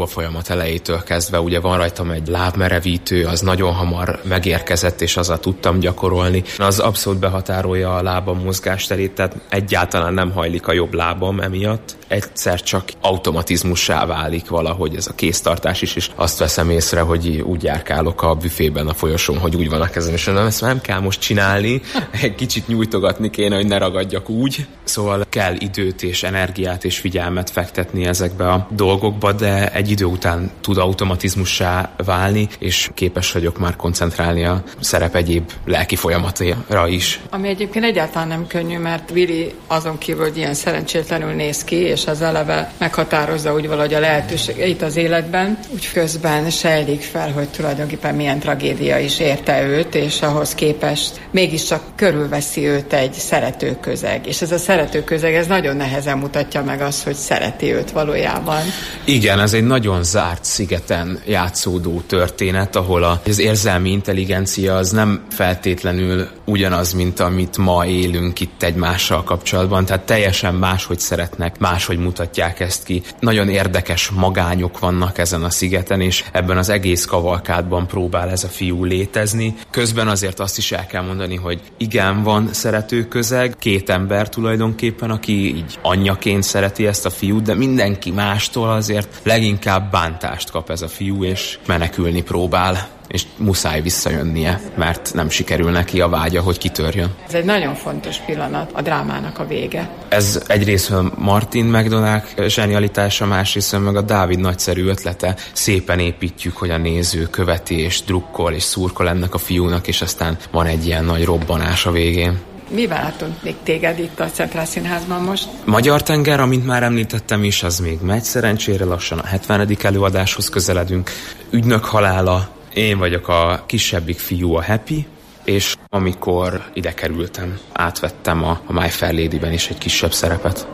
próbafolyamat elejétől kezdve, ugye van rajtam egy lábmerevítő, az nagyon hamar megérkezett, és azzal tudtam gyakorolni. Az abszolút behatárolja a lábam mozgásterét, tehát egyáltalán nem hajlik a jobb lábam emiatt. Egyszer csak automatizmussá válik valahogy ez a kéztartás is, és azt veszem észre, hogy úgy járkálok a büfében a folyosón, hogy úgy van a kezem, és ezt nem kell most csinálni, egy kicsit nyújtogatni kéne, hogy ne ragadjak úgy. Szóval kell időt és energiát és figyelmet fektetni ezekbe a dolgokba, de egy idő után tud automatizmussá válni, és képes vagyok már koncentrálni a szerep egyéb lelki folyamatára is. Ami egyébként egyáltalán nem könnyű, mert Willi azon kívül, hogy ilyen szerencsétlenül néz ki, és az eleve meghatározza úgy valahogy a lehetőségeit az életben, úgy közben sejlik fel, hogy tulajdonképpen milyen tragédia is érte őt, és ahhoz képest mégiscsak körülveszi őt egy szeretőközeg. És ez a szeretőközeg, ez nagyon nehezen mutatja meg azt, hogy szereti őt valójában. Igen, ez egy nagyon zárt szigeten játszódó történet, ahol az érzelmi intelligencia az nem feltétlenül ugyanaz, mint amit ma élünk itt egymással kapcsolatban, tehát teljesen máshogy szeretnek, máshogy mutatják ezt ki. Nagyon érdekes magányok vannak ezen a szigeten, és ebben az egész kavalkádban próbál ez a fiú létezni. Közben azért azt is el kell mondani, hogy igen, van szeretőközeg, 2 ember tulajdonképpen, aki így anyjaként szereti ezt a fiút, de mindenki mástól azért leginkább bántást kap ez a fiú, és menekülni próbál, és muszáj visszajönnie, mert nem sikerül neki a vágya, hogy kitörjön. Ez egy nagyon fontos pillanat, a drámának a vége. Ez egyrésztről Martin McDonagh zsenialitása, másrésztről meg a Dávid nagyszerű ötlete. Szépen építjük, hogy a néző követi és drukkol és szurkol ennek a fiúnak, és aztán van egy ilyen nagy robbanás a végén. Mi várhatunk még téged itt a Centrál Színházban most? Magyar tenger, amint már említettem is, az még megy szerencsére, lassan a 70. előadáshoz közeledünk. Ügynök halála, én vagyok a kisebbik fiú, a Happy, és amikor ide kerültem, átvettem a My Fair Ladyben is egy kisebb szerepet.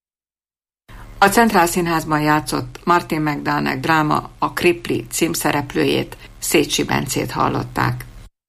A Centrál Színházban játszott Martin McDonagh dráma a Kripli címszereplőjét, Szécsi Bencét hallották.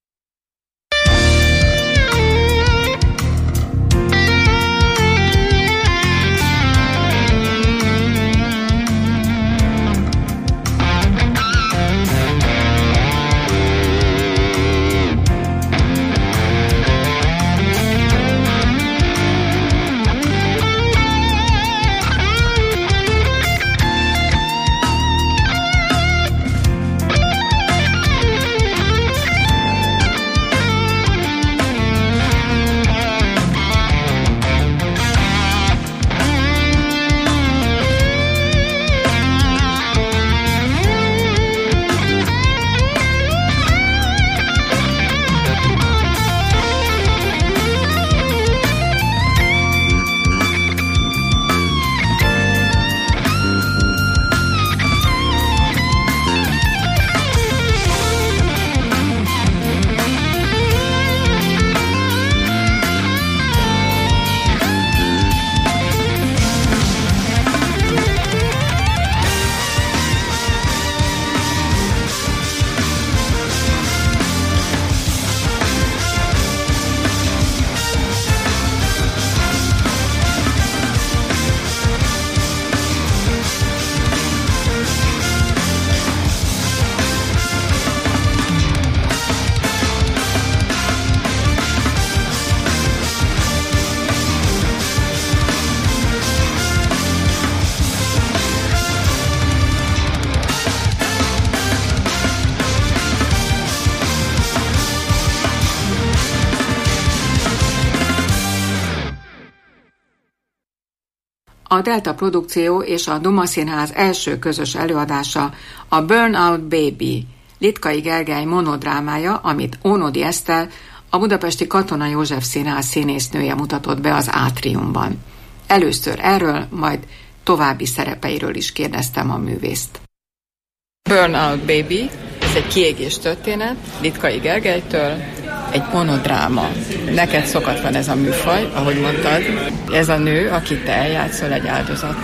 A Delta produkció és a Duma Színház első közös előadása a Burnout Baby, Litkai Gergely monodrámája, amit Ónodi Eszter, a budapesti Katona József Színház színésznője mutatott be az átriumban. Először erről, majd további szerepeiről is kérdeztem a művészt. Burnout Baby, ez egy kiégés történet, Litkai Gergelytől, egy monodráma. Neked szokatlan ez a műfaj, ahogy mondtad. Ez a nő, akit te eljátszol, egy áldozat.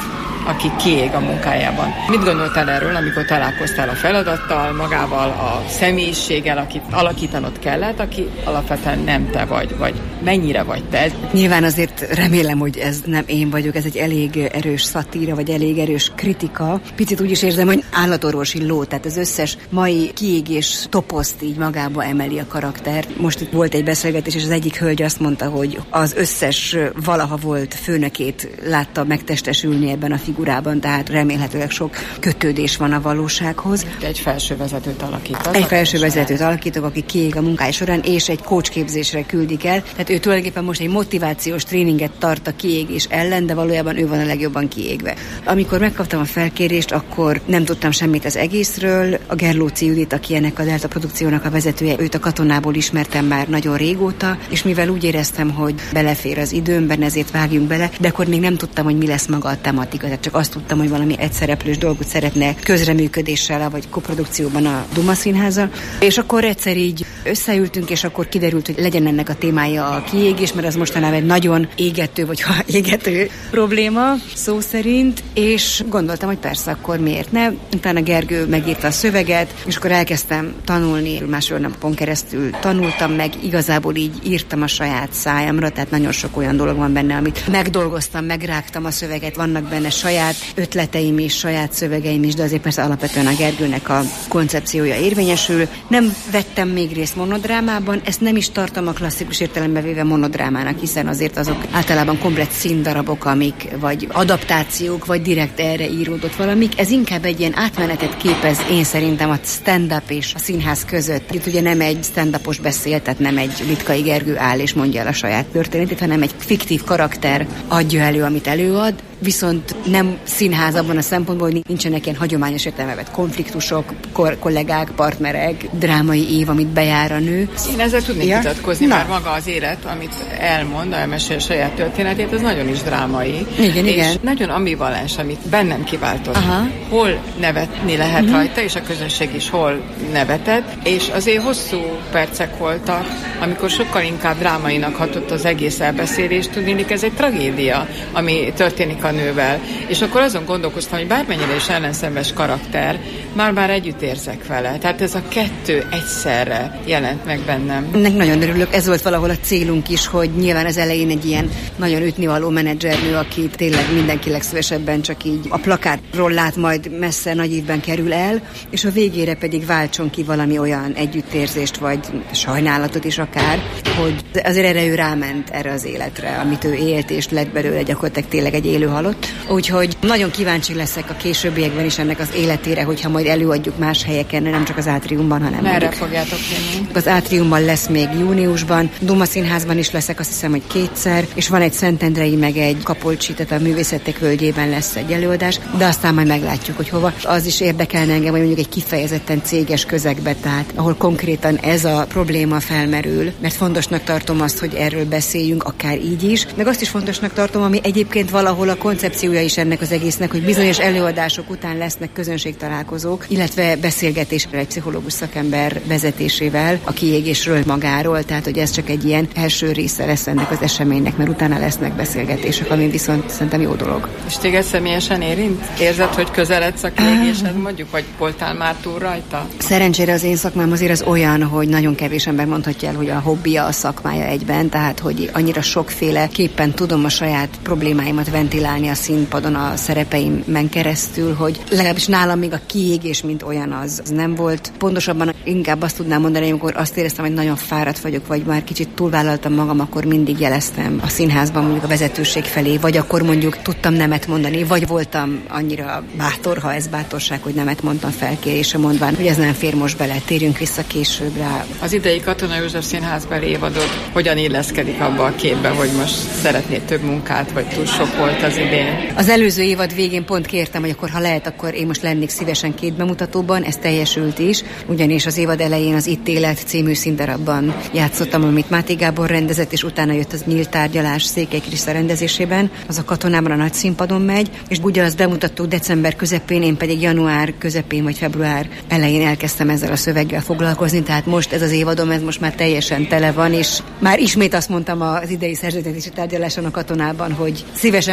aki kiég a munkájában. Mit gondoltál erről, amikor találkoztál a feladattal, magával, a személyiséggel, akit alakítanod kellett, aki alapvetően nem te vagy mennyire vagy te? Nyilván azért remélem, hogy ez nem én vagyok, ez egy elég erős szatíra, vagy elég erős kritika. Picit úgy is érzem, hogy állatorvosi ló, tehát az összes mai kiégés toposzt így magába emeli a karakter. Most itt volt egy beszélgetés, és az egyik hölgy azt mondta, hogy az összes valaha volt főnökét látta megtestesülni ebben a figurában, tehát remélhetőleg sok kötődés van a valósághoz. Egy felsővezetőt alakítasz. Egy felsővezetőt alakítok, aki kiég a munkája során, és egy coachképzésre küldik el. Tehát ő tulajdonképpen most egy motivációs tréninget tart a kiégés ellen, de valójában ő van a legjobban kiégve. Amikor megkaptam a felkérést, akkor nem tudtam semmit az egészről. A Gerlóci Judit, aki ennek a Delta produkciónak a vezetője, őt a Katonából ismertem már nagyon régóta, és mivel úgy éreztem, hogy belefér az időmben, ezért vágjunk bele, de akkor még nem tudtam, hogy mi lesz maga a tematika. Tehát csak azt tudtam, hogy valami egyszereplős dolgot szeretne közreműködéssel, vagy koprodukcióban a Duma Színházzal. És akkor egyszer így összeültünk, és akkor kiderült, hogy legyen ennek a témája a kiégés, mert az mostanában egy nagyon égető, vagy égető probléma, szó szerint, és gondoltam, hogy persze, akkor miért ne. Utána Gergő megírta a szöveget, és akkor elkezdtem tanulni, másfél napon keresztül tanultam meg, igazából így írtam a saját szájamra, tehát nagyon sok olyan dolog van benne, amit megdolgoztam, megrágtam a szöveget, vannak benne saját ötleteim is, saját szövegeim is, de azért persze alapvetően a Gergőnek a koncepciója érvényesül. Nem vettem még részt monodrámában, ezt nem is tartom a klasszikus értelembe véve monodrámának, hiszen azért azok általában komplett színdarabok, amik vagy adaptációk, vagy direkt erre íródott valamik. Ez inkább egy ilyen átmenetet képez, én szerintem a stand-up és a színház között. Itt ugye nem egy stand-upos beszél, tehát nem egy Litkai Gergő áll és mondja el a saját történetét, hanem egy fiktív karakter adja elő, amit előad, viszont nem színház abban a szempontból, hogy nincsenek ilyen hagyományos értelemben konfliktusok, kollégák, partnerek, drámai év, amit bejár a nő. Én ezzel tudnék vitatkozni, már maga az élet, amit elmond, elmesél a saját történetét, az nagyon is drámai. Igen, és igen. nagyon ambivalens, amit bennem kiváltott. Aha. Hol nevetni lehet rajta, és a közönség is hol nevetett, és azért hosszú percek voltak, amikor sokkal inkább drámainak hatott az egész elbeszélés, tudnék, ez egy tragédia, ami történik a nővel. És akkor azon gondolkoztam, hogy bármennyire is ellenszenves karakter, már együtt érzek vele. Tehát ez a kettő egyszerre jelent meg bennem. Ennek nagyon örülök. Ez volt valahol a célunk is, hogy nyilván az elején egy ilyen nagyon ütnivaló menedzsernő, aki tényleg mindenki legszívesebben csak így a plakátról lát, majd messze nagy évben kerül el, és a végére pedig váltson ki valami olyan együttérzést, vagy sajnálatot is akár, hogy azért erre ő ráment erre az életre, amit ő élt, és lett belőle gyakorlatilag tényleg egy élő halott. Úgyhogy nagyon kíváncsi leszek a későbbiekben is ennek az életére, hogyha majd előadjuk más helyeken, nem csak az Átriumban, hanem merre fogjátok vinni? Az Átriumban lesz még júniusban, Duma Színházban is leszek, azt hiszem, hogy 2-szer, és van egy Szentendrei, meg egy Kapolcsi, tehát a Művészetek Völgyében lesz egy előadás, de aztán majd meglátjuk, hogy hova. Az is érdekelne engem, hogy mondjuk egy kifejezetten céges közegbe, tehát ahol konkrétan ez a probléma felmerül, mert fontosnak tartom azt, hogy erről beszéljünk, akár így is, meg azt is fontosnak tartom, ami egyébként valahol a koncepciója is ennek az egésznek, hogy bizonyos előadások után lesznek közönségtalálkozók, illetve beszélgetésre egy pszichológus szakember vezetésével a kiégésről magáról, tehát hogy ez csak egy ilyen első része lesz ennek az eseménynek, mert utána lesznek beszélgetések, ami viszont szerintem jó dolog. És téged személyesen érint? Érzed, hogy közeledsz a kiégésed, mondjuk, vagy voltál már túl rajta? Szerencsére az én szakmám azért az olyan, hogy nagyon kevés ember mondhatja el, hogy a hobbija a szakmája egyben, tehát hogy annyira sokféle képpen tudom a saját problémáimat ventilálni a színpadon a szerepeimen keresztül, hogy legalábbis nálam még a kiégés, mint olyan az nem volt. Pontosabban inkább azt tudnám mondani, amikor azt éreztem, hogy nagyon fáradt vagyok, vagy már kicsit túlvállaltam magam, akkor mindig jeleztem a színházban mondjuk a vezetőség felé, vagy akkor mondjuk tudtam nemet mondani, vagy voltam annyira bátor, ha ez bátorság, hogy nemet mondtam felkérésre mondván, hogy ez nem fér most bele, térjünk vissza később rá. Az idei Katona József Színházbeli évadod hogyan illeszkedik abba a képbe, hogy most szeretnéd több munkát, vagy túl sok volt az idén? Az előző évad végén pont kértem, hogy akkor ha lehet, akkor én most lennék szívesen 2 bemutatóban, ez teljesült is, ugyanis az évad elején az Itt élet című színdarabban játszottam, amit Máté Gábor rendezett, és utána jött az Nyílt tárgyalás Székely Kriszta rendezésében, az a Katonában a nagy színpadon megy, és ugye az bemutató december közepén, én pedig január közepén vagy február elején elkezdtem ezzel a szöveggel foglalkozni, tehát most ez az évadom, ez most már teljesen tele van, és már ismét azt mondtam az idei szerződési tárgyaláson a Katonában, hogy szívesen visszatérek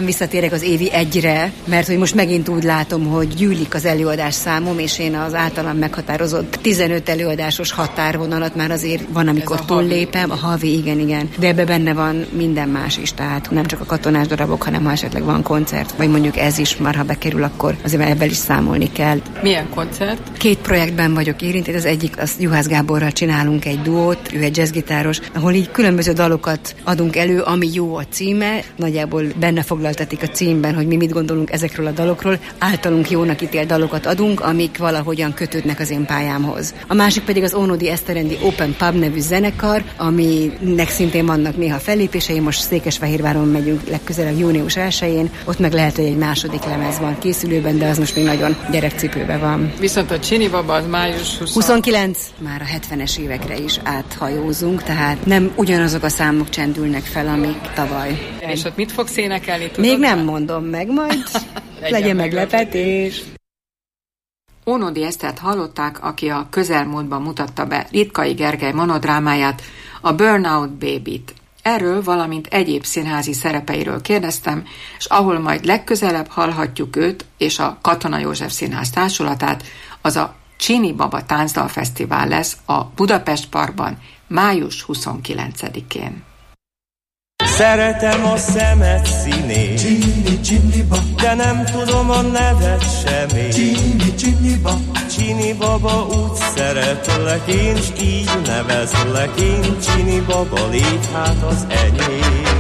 visszatérek az évi 1-re, mert hogy most megint úgy látom, hogy gyűlik az előadás számom, és én az általam meghatározott 15 előadásos határvonalat már azért van, amikor túllépem. A havi, igen. De ebbe benne van minden más is, tehát nem csak a katonás darabok, hanem ha esetleg van koncert, vagy mondjuk ez is, már ha bekerül, akkor azért ebben is számolni kell. Milyen koncert? 2 projektben vagyok érintett, az egyik, az Juhász Gáborral csinálunk egy duót, ő egy jazzgitáros, ahol így különböző dalokat adunk elő, ami jó a címe, nagyjából benne foglaltatik a címben, hogy mi mit gondolunk ezekről a dalokról, általunk jónak ítélt dalokat adunk, amik valahogyan kötődnek az én pályámhoz. A másik pedig az Ónodi Eszterendi Open Pub nevű zenekar, aminek szintén vannak néha fellépései, most Székesfehérváron megyünk legközelebb június 1-én, ott meg lehet, hogy egy második lemez van készülőben, de az most még nagyon gyerekcipőben van. Viszont a Csini Baba az május 29, már a 70-es évekre is áthajózunk, tehát nem ugyanazok a számok csendülnek fel, amik tavaly. És ott mit fogsz énekelni? Még nem mondom meg, majd legyen meglepetés. Ónodi Esztert hallották, aki a közelmúltban mutatta be Ritkai Gergely monodrámáját, a Burnout Baby-t. Erről, valamint egyéb színházi szerepeiről kérdeztem, és ahol majd legközelebb hallhatjuk őt és a Katona József Színház társulatát, az a Csini Baba Táncdalfesztivál lesz a Budapest Parkban május 29-én. Szeretem a szemed színét, Csini, Csiniba, de nem tudom a neved semmi. Csini, Csiniba, Csini Baba, úgy szeretlek én, s így nevezlek én. Csini Baba, légy hát az enyém.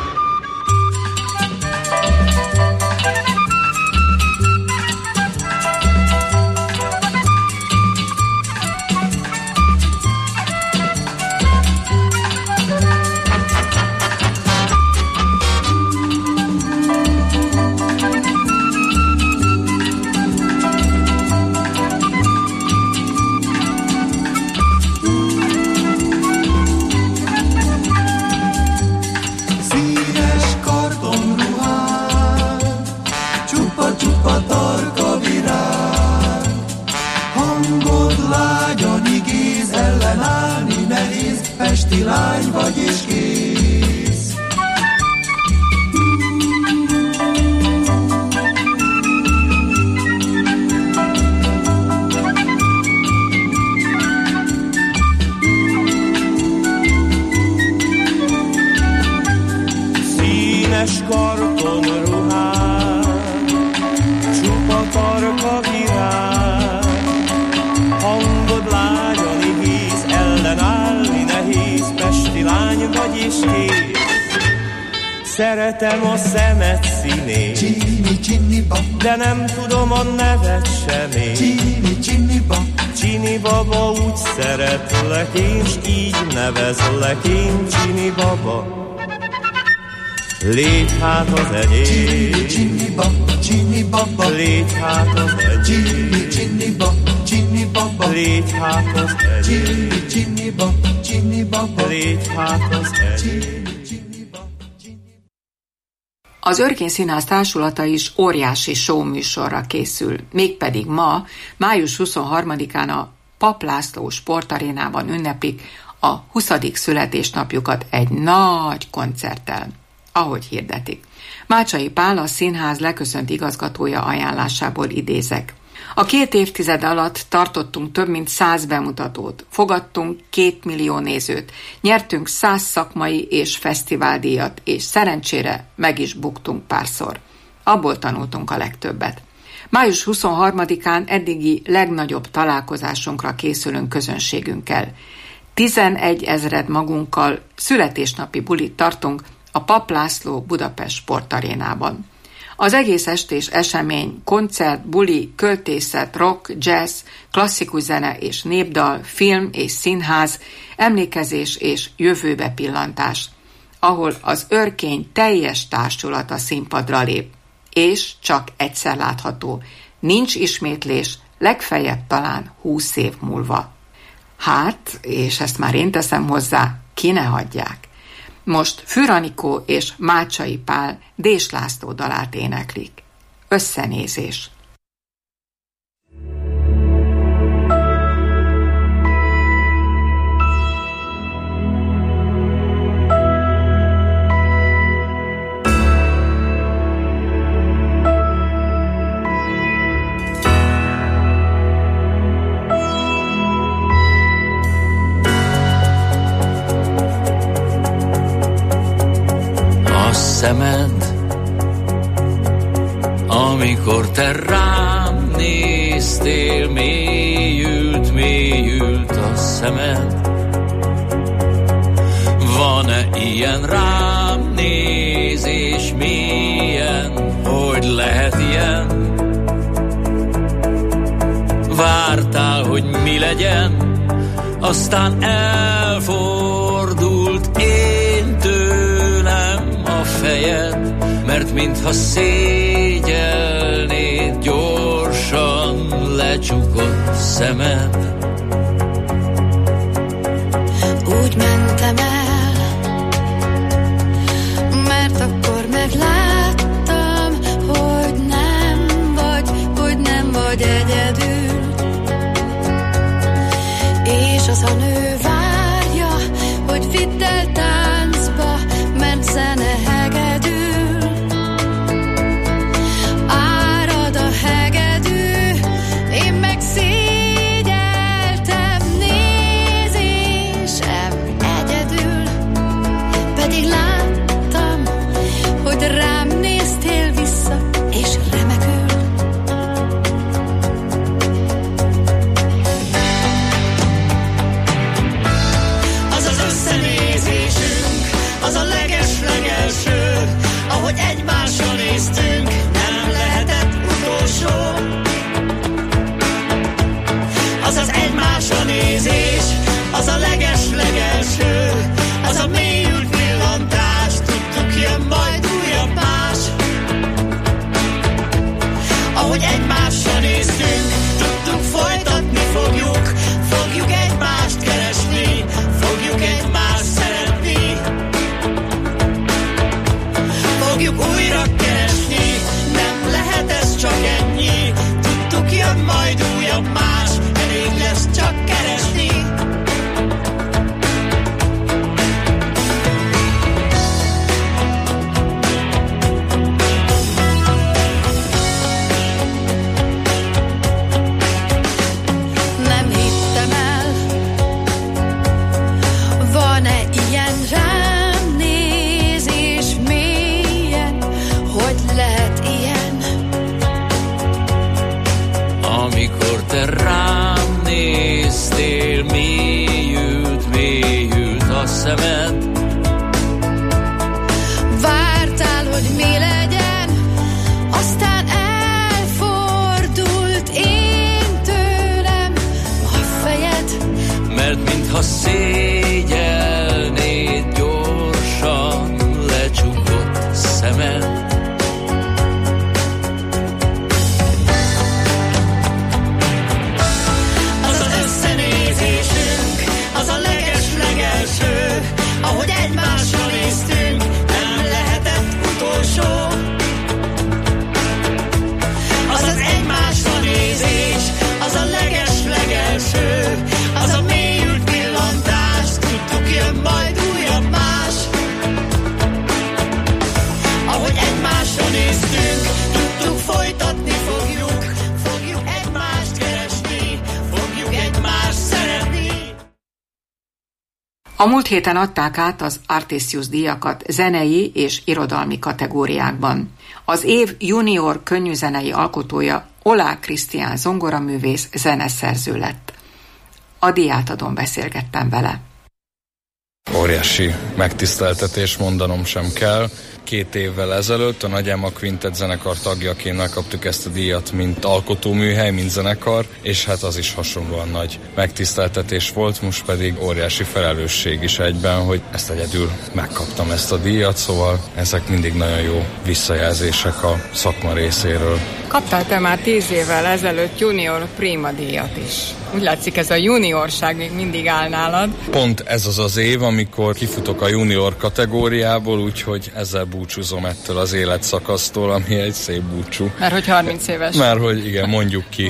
Lány vagy és kész. Színes kartonruhán, csupa tarka virág, hangod lágyan igéz, ellenállni nehéz, pesti lány vagy és kész. Szeretem a szemed színét, Csini, Csiniba, de nem tudom a neved semmi. Csini, Csiniba, Csini Baba, úgy szeretlek én, s így nevezlek én. Csini Baba, légy hát az enyém. Csini, Csiniba, Csini Baba, légy hát az enyém. Csini, Csiniba, Csini Baba, légy hát az enyém. Csini, Csiniba, Csini Baba, légy hát az enyém. Az Örkény Színház társulata is óriási show műsorra készül, mégpedig ma, május 23-án a Papp László Sportarénában ünneplik a 20. születésnapjukat egy nagy koncerttel, ahogy hirdetik. Mácsai Pál, a színház leköszönt igazgatója ajánlásából idézek. A 2 évtized alatt tartottunk több mint 100 bemutatót, fogadtunk 2 millió nézőt, nyertünk 100 szakmai és fesztiváldíjat, és szerencsére meg is buktunk párszor. Abból tanultunk a legtöbbet. Május 23-án eddigi legnagyobb találkozásunkra készülünk közönségünkkel. 11 000 magunkkal születésnapi bulit tartunk a Papp László Budapest Sportarénában. Az egész estés esemény, koncert, buli, költészet, rock, jazz, klasszikus zene és népdal, film és színház, emlékezés és jövőbe pillantás, ahol az Örkény teljes társulata színpadra lép, és csak egyszer látható, nincs ismétlés, legfeljebb talán 20 év múlva. Hát, és ezt már én teszem hozzá, ki ne hagyják. Most Für Anikó és Mácsai Pál Dés László dalát éneklik. Összenézés. szemed, amikor te rám néztél, mélyült a szemed. Van-e ilyen rám nézés mélyen, hogy lehet ilyen? Vártál, hogy mi legyen, aztán elfordult én tőlem a fejed, mert mintha szégyelnéd gyorsan lecsukott szemed. Úgy mentem el, mert akkor megláttam, hogy nem vagy egyedül. És az a nő várja, hogy vidd el táncba, mert zene hegedül. Árad a hegedű, én meg szégyeltem nézésem egyedül. Pedig láttam, hogy rám néztél vissza, és remekül. Az a leges-legelső, ahogy egymásra néztünk, nem lehetett utolsó. Az az egymásra nézés, az a leges-legelső, az a mélyült villantás, tudtuk jön majd újabb más. Ahogy egymásra néztünk, tudtuk folytatni fogjuk egymást keresni, fogjuk egymást szeretni. Fogjuk újra keresni, nem lehet ez csak ennyi. Tudtuk jön majd újabb más, elég lesz csak keresni. Nem hittem el, van-e ilyen rám nézés mélyen, hogy lehet ilyen? Amikor te rám néztél, mélyült a szemed. Vártál, hogy mi legyen, aztán elfordult én tőlem a fejed, mert mintha szégyelnéd gyorsan lecsukott szemed. Az az összenézésünk, az a leges-legelső, ahogy egymásra néztünk, nem lehetett utolsó. Az az egymásra nézés, az a leges-legelső, az a mélyült villantás, tudtuk jön majd újabb más. Ahogy egymásra néztünk, tudtuk folytatni fogjuk egymást keresni, fogjuk egymást szeretni. A múlt héten adták át az Artisius díjakat zenei és irodalmi kategóriákban. Az év junior könnyűzenei alkotója Oláh Krisztián zongoraművész zeneszerző lett. A díjátadón beszélgettem vele. Óriási megtiszteltetés, mondanom sem kell. 2 évvel ezelőtt a Nagy Emma Quintet zenekar tagjaként megkaptuk ezt a díjat, mint alkotóműhely, mint zenekar, és hát az is hasonlóan nagy megtiszteltetés volt, most pedig óriási felelősség is egyben, hogy ezt egyedül megkaptam ezt a díjat, szóval ezek mindig nagyon jó visszajelzések a szakma részéről. Kaptál te már 10 évvel ezelőtt junior prima díjat is. Úgy látszik, ez a juniorság még mindig áll nálad. Pont ez az az év, amikor kifutok a junior kategóriából, úgyhogy ezzel búcsúzom ettől az életszakasztól, ami egy szép búcsú. Mert hogy 30 éves. Mert hogy igen, mondjuk ki.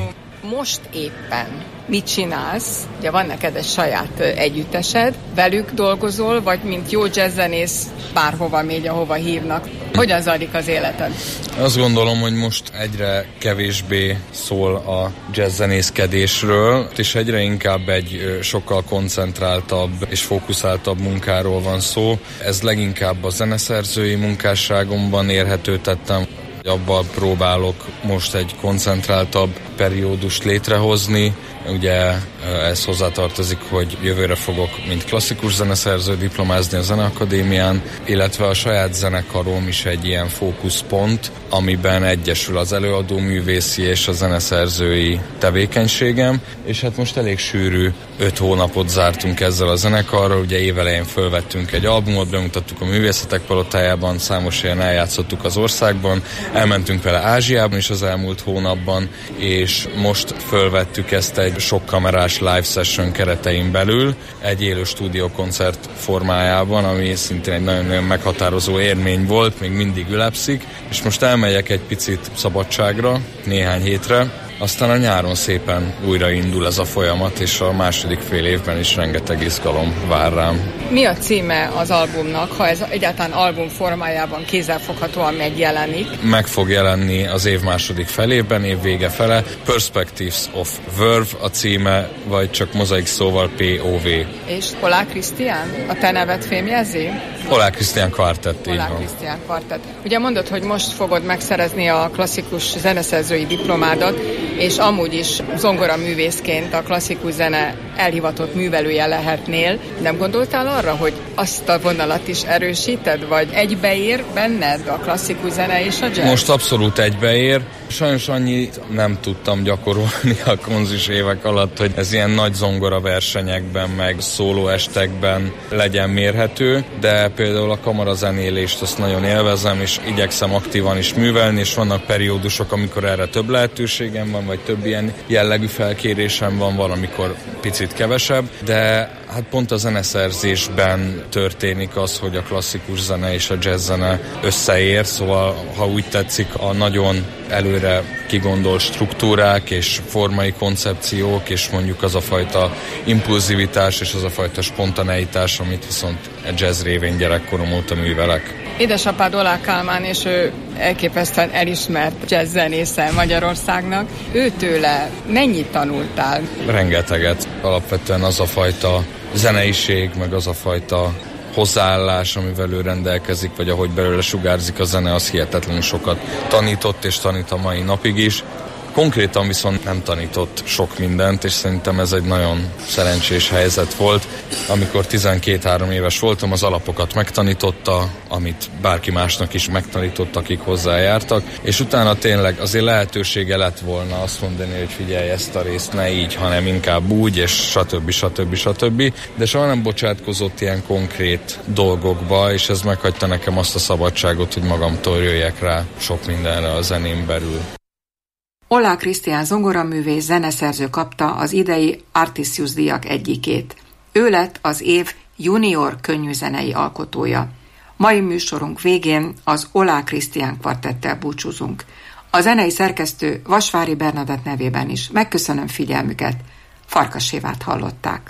most éppen mit csinálsz? Ugye van neked egy saját együttesed, velük dolgozol, vagy mint jó jazzzenész bárhova megy, ahova hívnak? Hogyan zajlik az életed? Azt gondolom, hogy most egyre kevésbé szól a jazzzenészkedésről, és egyre inkább egy sokkal koncentráltabb és fókuszáltabb munkáról van szó. Ez leginkább a zeneszerzői munkásságomban érhető tettem. Abban próbálok most egy koncentráltabb periódust létrehozni. Ugye ez hozzátartozik, hogy jövőre fogok mint klasszikus zeneszerző diplomázni a Zeneakadémián, illetve a saját zenekarom is egy ilyen fókuszpont, amiben egyesül az előadóművészi és a zeneszerzői tevékenységem, és hát most elég sűrű 5 hónapot zártunk ezzel a zenekarral. Ugye évelején fölvettünk egy albumot, bemutattuk a Művészetek Palotájában, számos helyen eljátszottuk az országban, elmentünk vele Ázsiában is az elmúlt hónapban, és most fölvettük ezt egy sok kamerás live session keretein belül, egy élő stúdiókoncert formájában, ami szintén egy nagyon-nagyon meghatározó élmény volt, még mindig ülepszik, és most elmegyek egy picit szabadságra, néhány hétre, aztán a nyáron szépen újraindul ez a folyamat, és a második fél évben is rengeteg izgalom vár rám. Mi a címe az albumnak, ha ez egyáltalán album formájában kézzelfoghatóan megjelenik? Meg fog jelenni az év második felében, év vége fele. Perspectives of Verve a címe, vagy csak mozaik szóval POV. És Oláh Krisztián a te nevet fémjelzi? Oláh Krisztián Kvartett, így Oláh van. Krisztián Kvartett. Ugye mondod, hogy most fogod megszerezni a klasszikus zeneszerzői diplomádat, és amúgy is zongoraművészként a klasszikus zene elhivatott művelője lehetnél. Nem gondoltál arra, hogy azt a vonalat is erősíted, vagy egybeér benned a klasszikus zene és a jazz? Most abszolút egybeér. Sajnos annyit nem tudtam gyakorolni a konzis évek alatt, hogy ez ilyen nagy zongora versenyekben, meg szólóestekben legyen mérhető, de például a kamarazenélést azt nagyon élvezem, és igyekszem aktívan is művelni, és vannak periódusok, amikor erre több lehetőségem van, vagy több ilyen jellegű felkérésem van, valamikor picit kevesebb, de hát pont a zeneszerzésben történik az, hogy a klasszikus zene és a jazz zene összeér, szóval ha úgy tetszik, a nagyon előre kigondolt struktúrák és formai koncepciók, és mondjuk az a fajta impulzivitás és az a fajta spontaneitás, amit viszont a jazz révén gyerekkorom óta művelek. Édesapád Oláh Kálmán, és ő elképesztően elismert jazzzenésze Magyarországnak. Őtőle mennyit tanultál? Rengeteget. Alapvetően az a fajta zeneiség, meg az a fajta hozzáállás, amivel ő rendelkezik, vagy ahogy belőle sugárzik a zene, az hihetetlenül sokat tanított, és tanít a mai napig is. Konkrétan viszont nem tanított sok mindent, és szerintem ez egy nagyon szerencsés helyzet volt. Amikor 12-3 éves voltam, az alapokat megtanította, amit bárki másnak is megtanított, akik hozzájártak, és utána tényleg azért lehetősége lett volna azt mondani, hogy figyelj, ezt a részt ne így, hanem inkább úgy, és stb. De soha nem bocsátkozott ilyen konkrét dolgokba, és ez meghagyta nekem azt a szabadságot, hogy magamtól jöjjek rá sok mindenre a zenén belül. Oláh Krisztián zongoraművész zeneszerző kapta az idei Artisius díjak egyikét. Ő lett az év junior könnyűzenei alkotója. Mai műsorunk végén az Oláh Krisztián kvartettel búcsúzunk. A zenei szerkesztő Vasvári Bernadett nevében is megköszönöm figyelmüket. Farkas Évát hallották.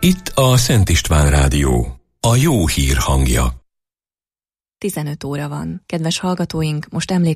Itt a Szent István Rádió, a jó hír hangja. 15 óra van. Kedves hallgatóink, most emlékeztetünk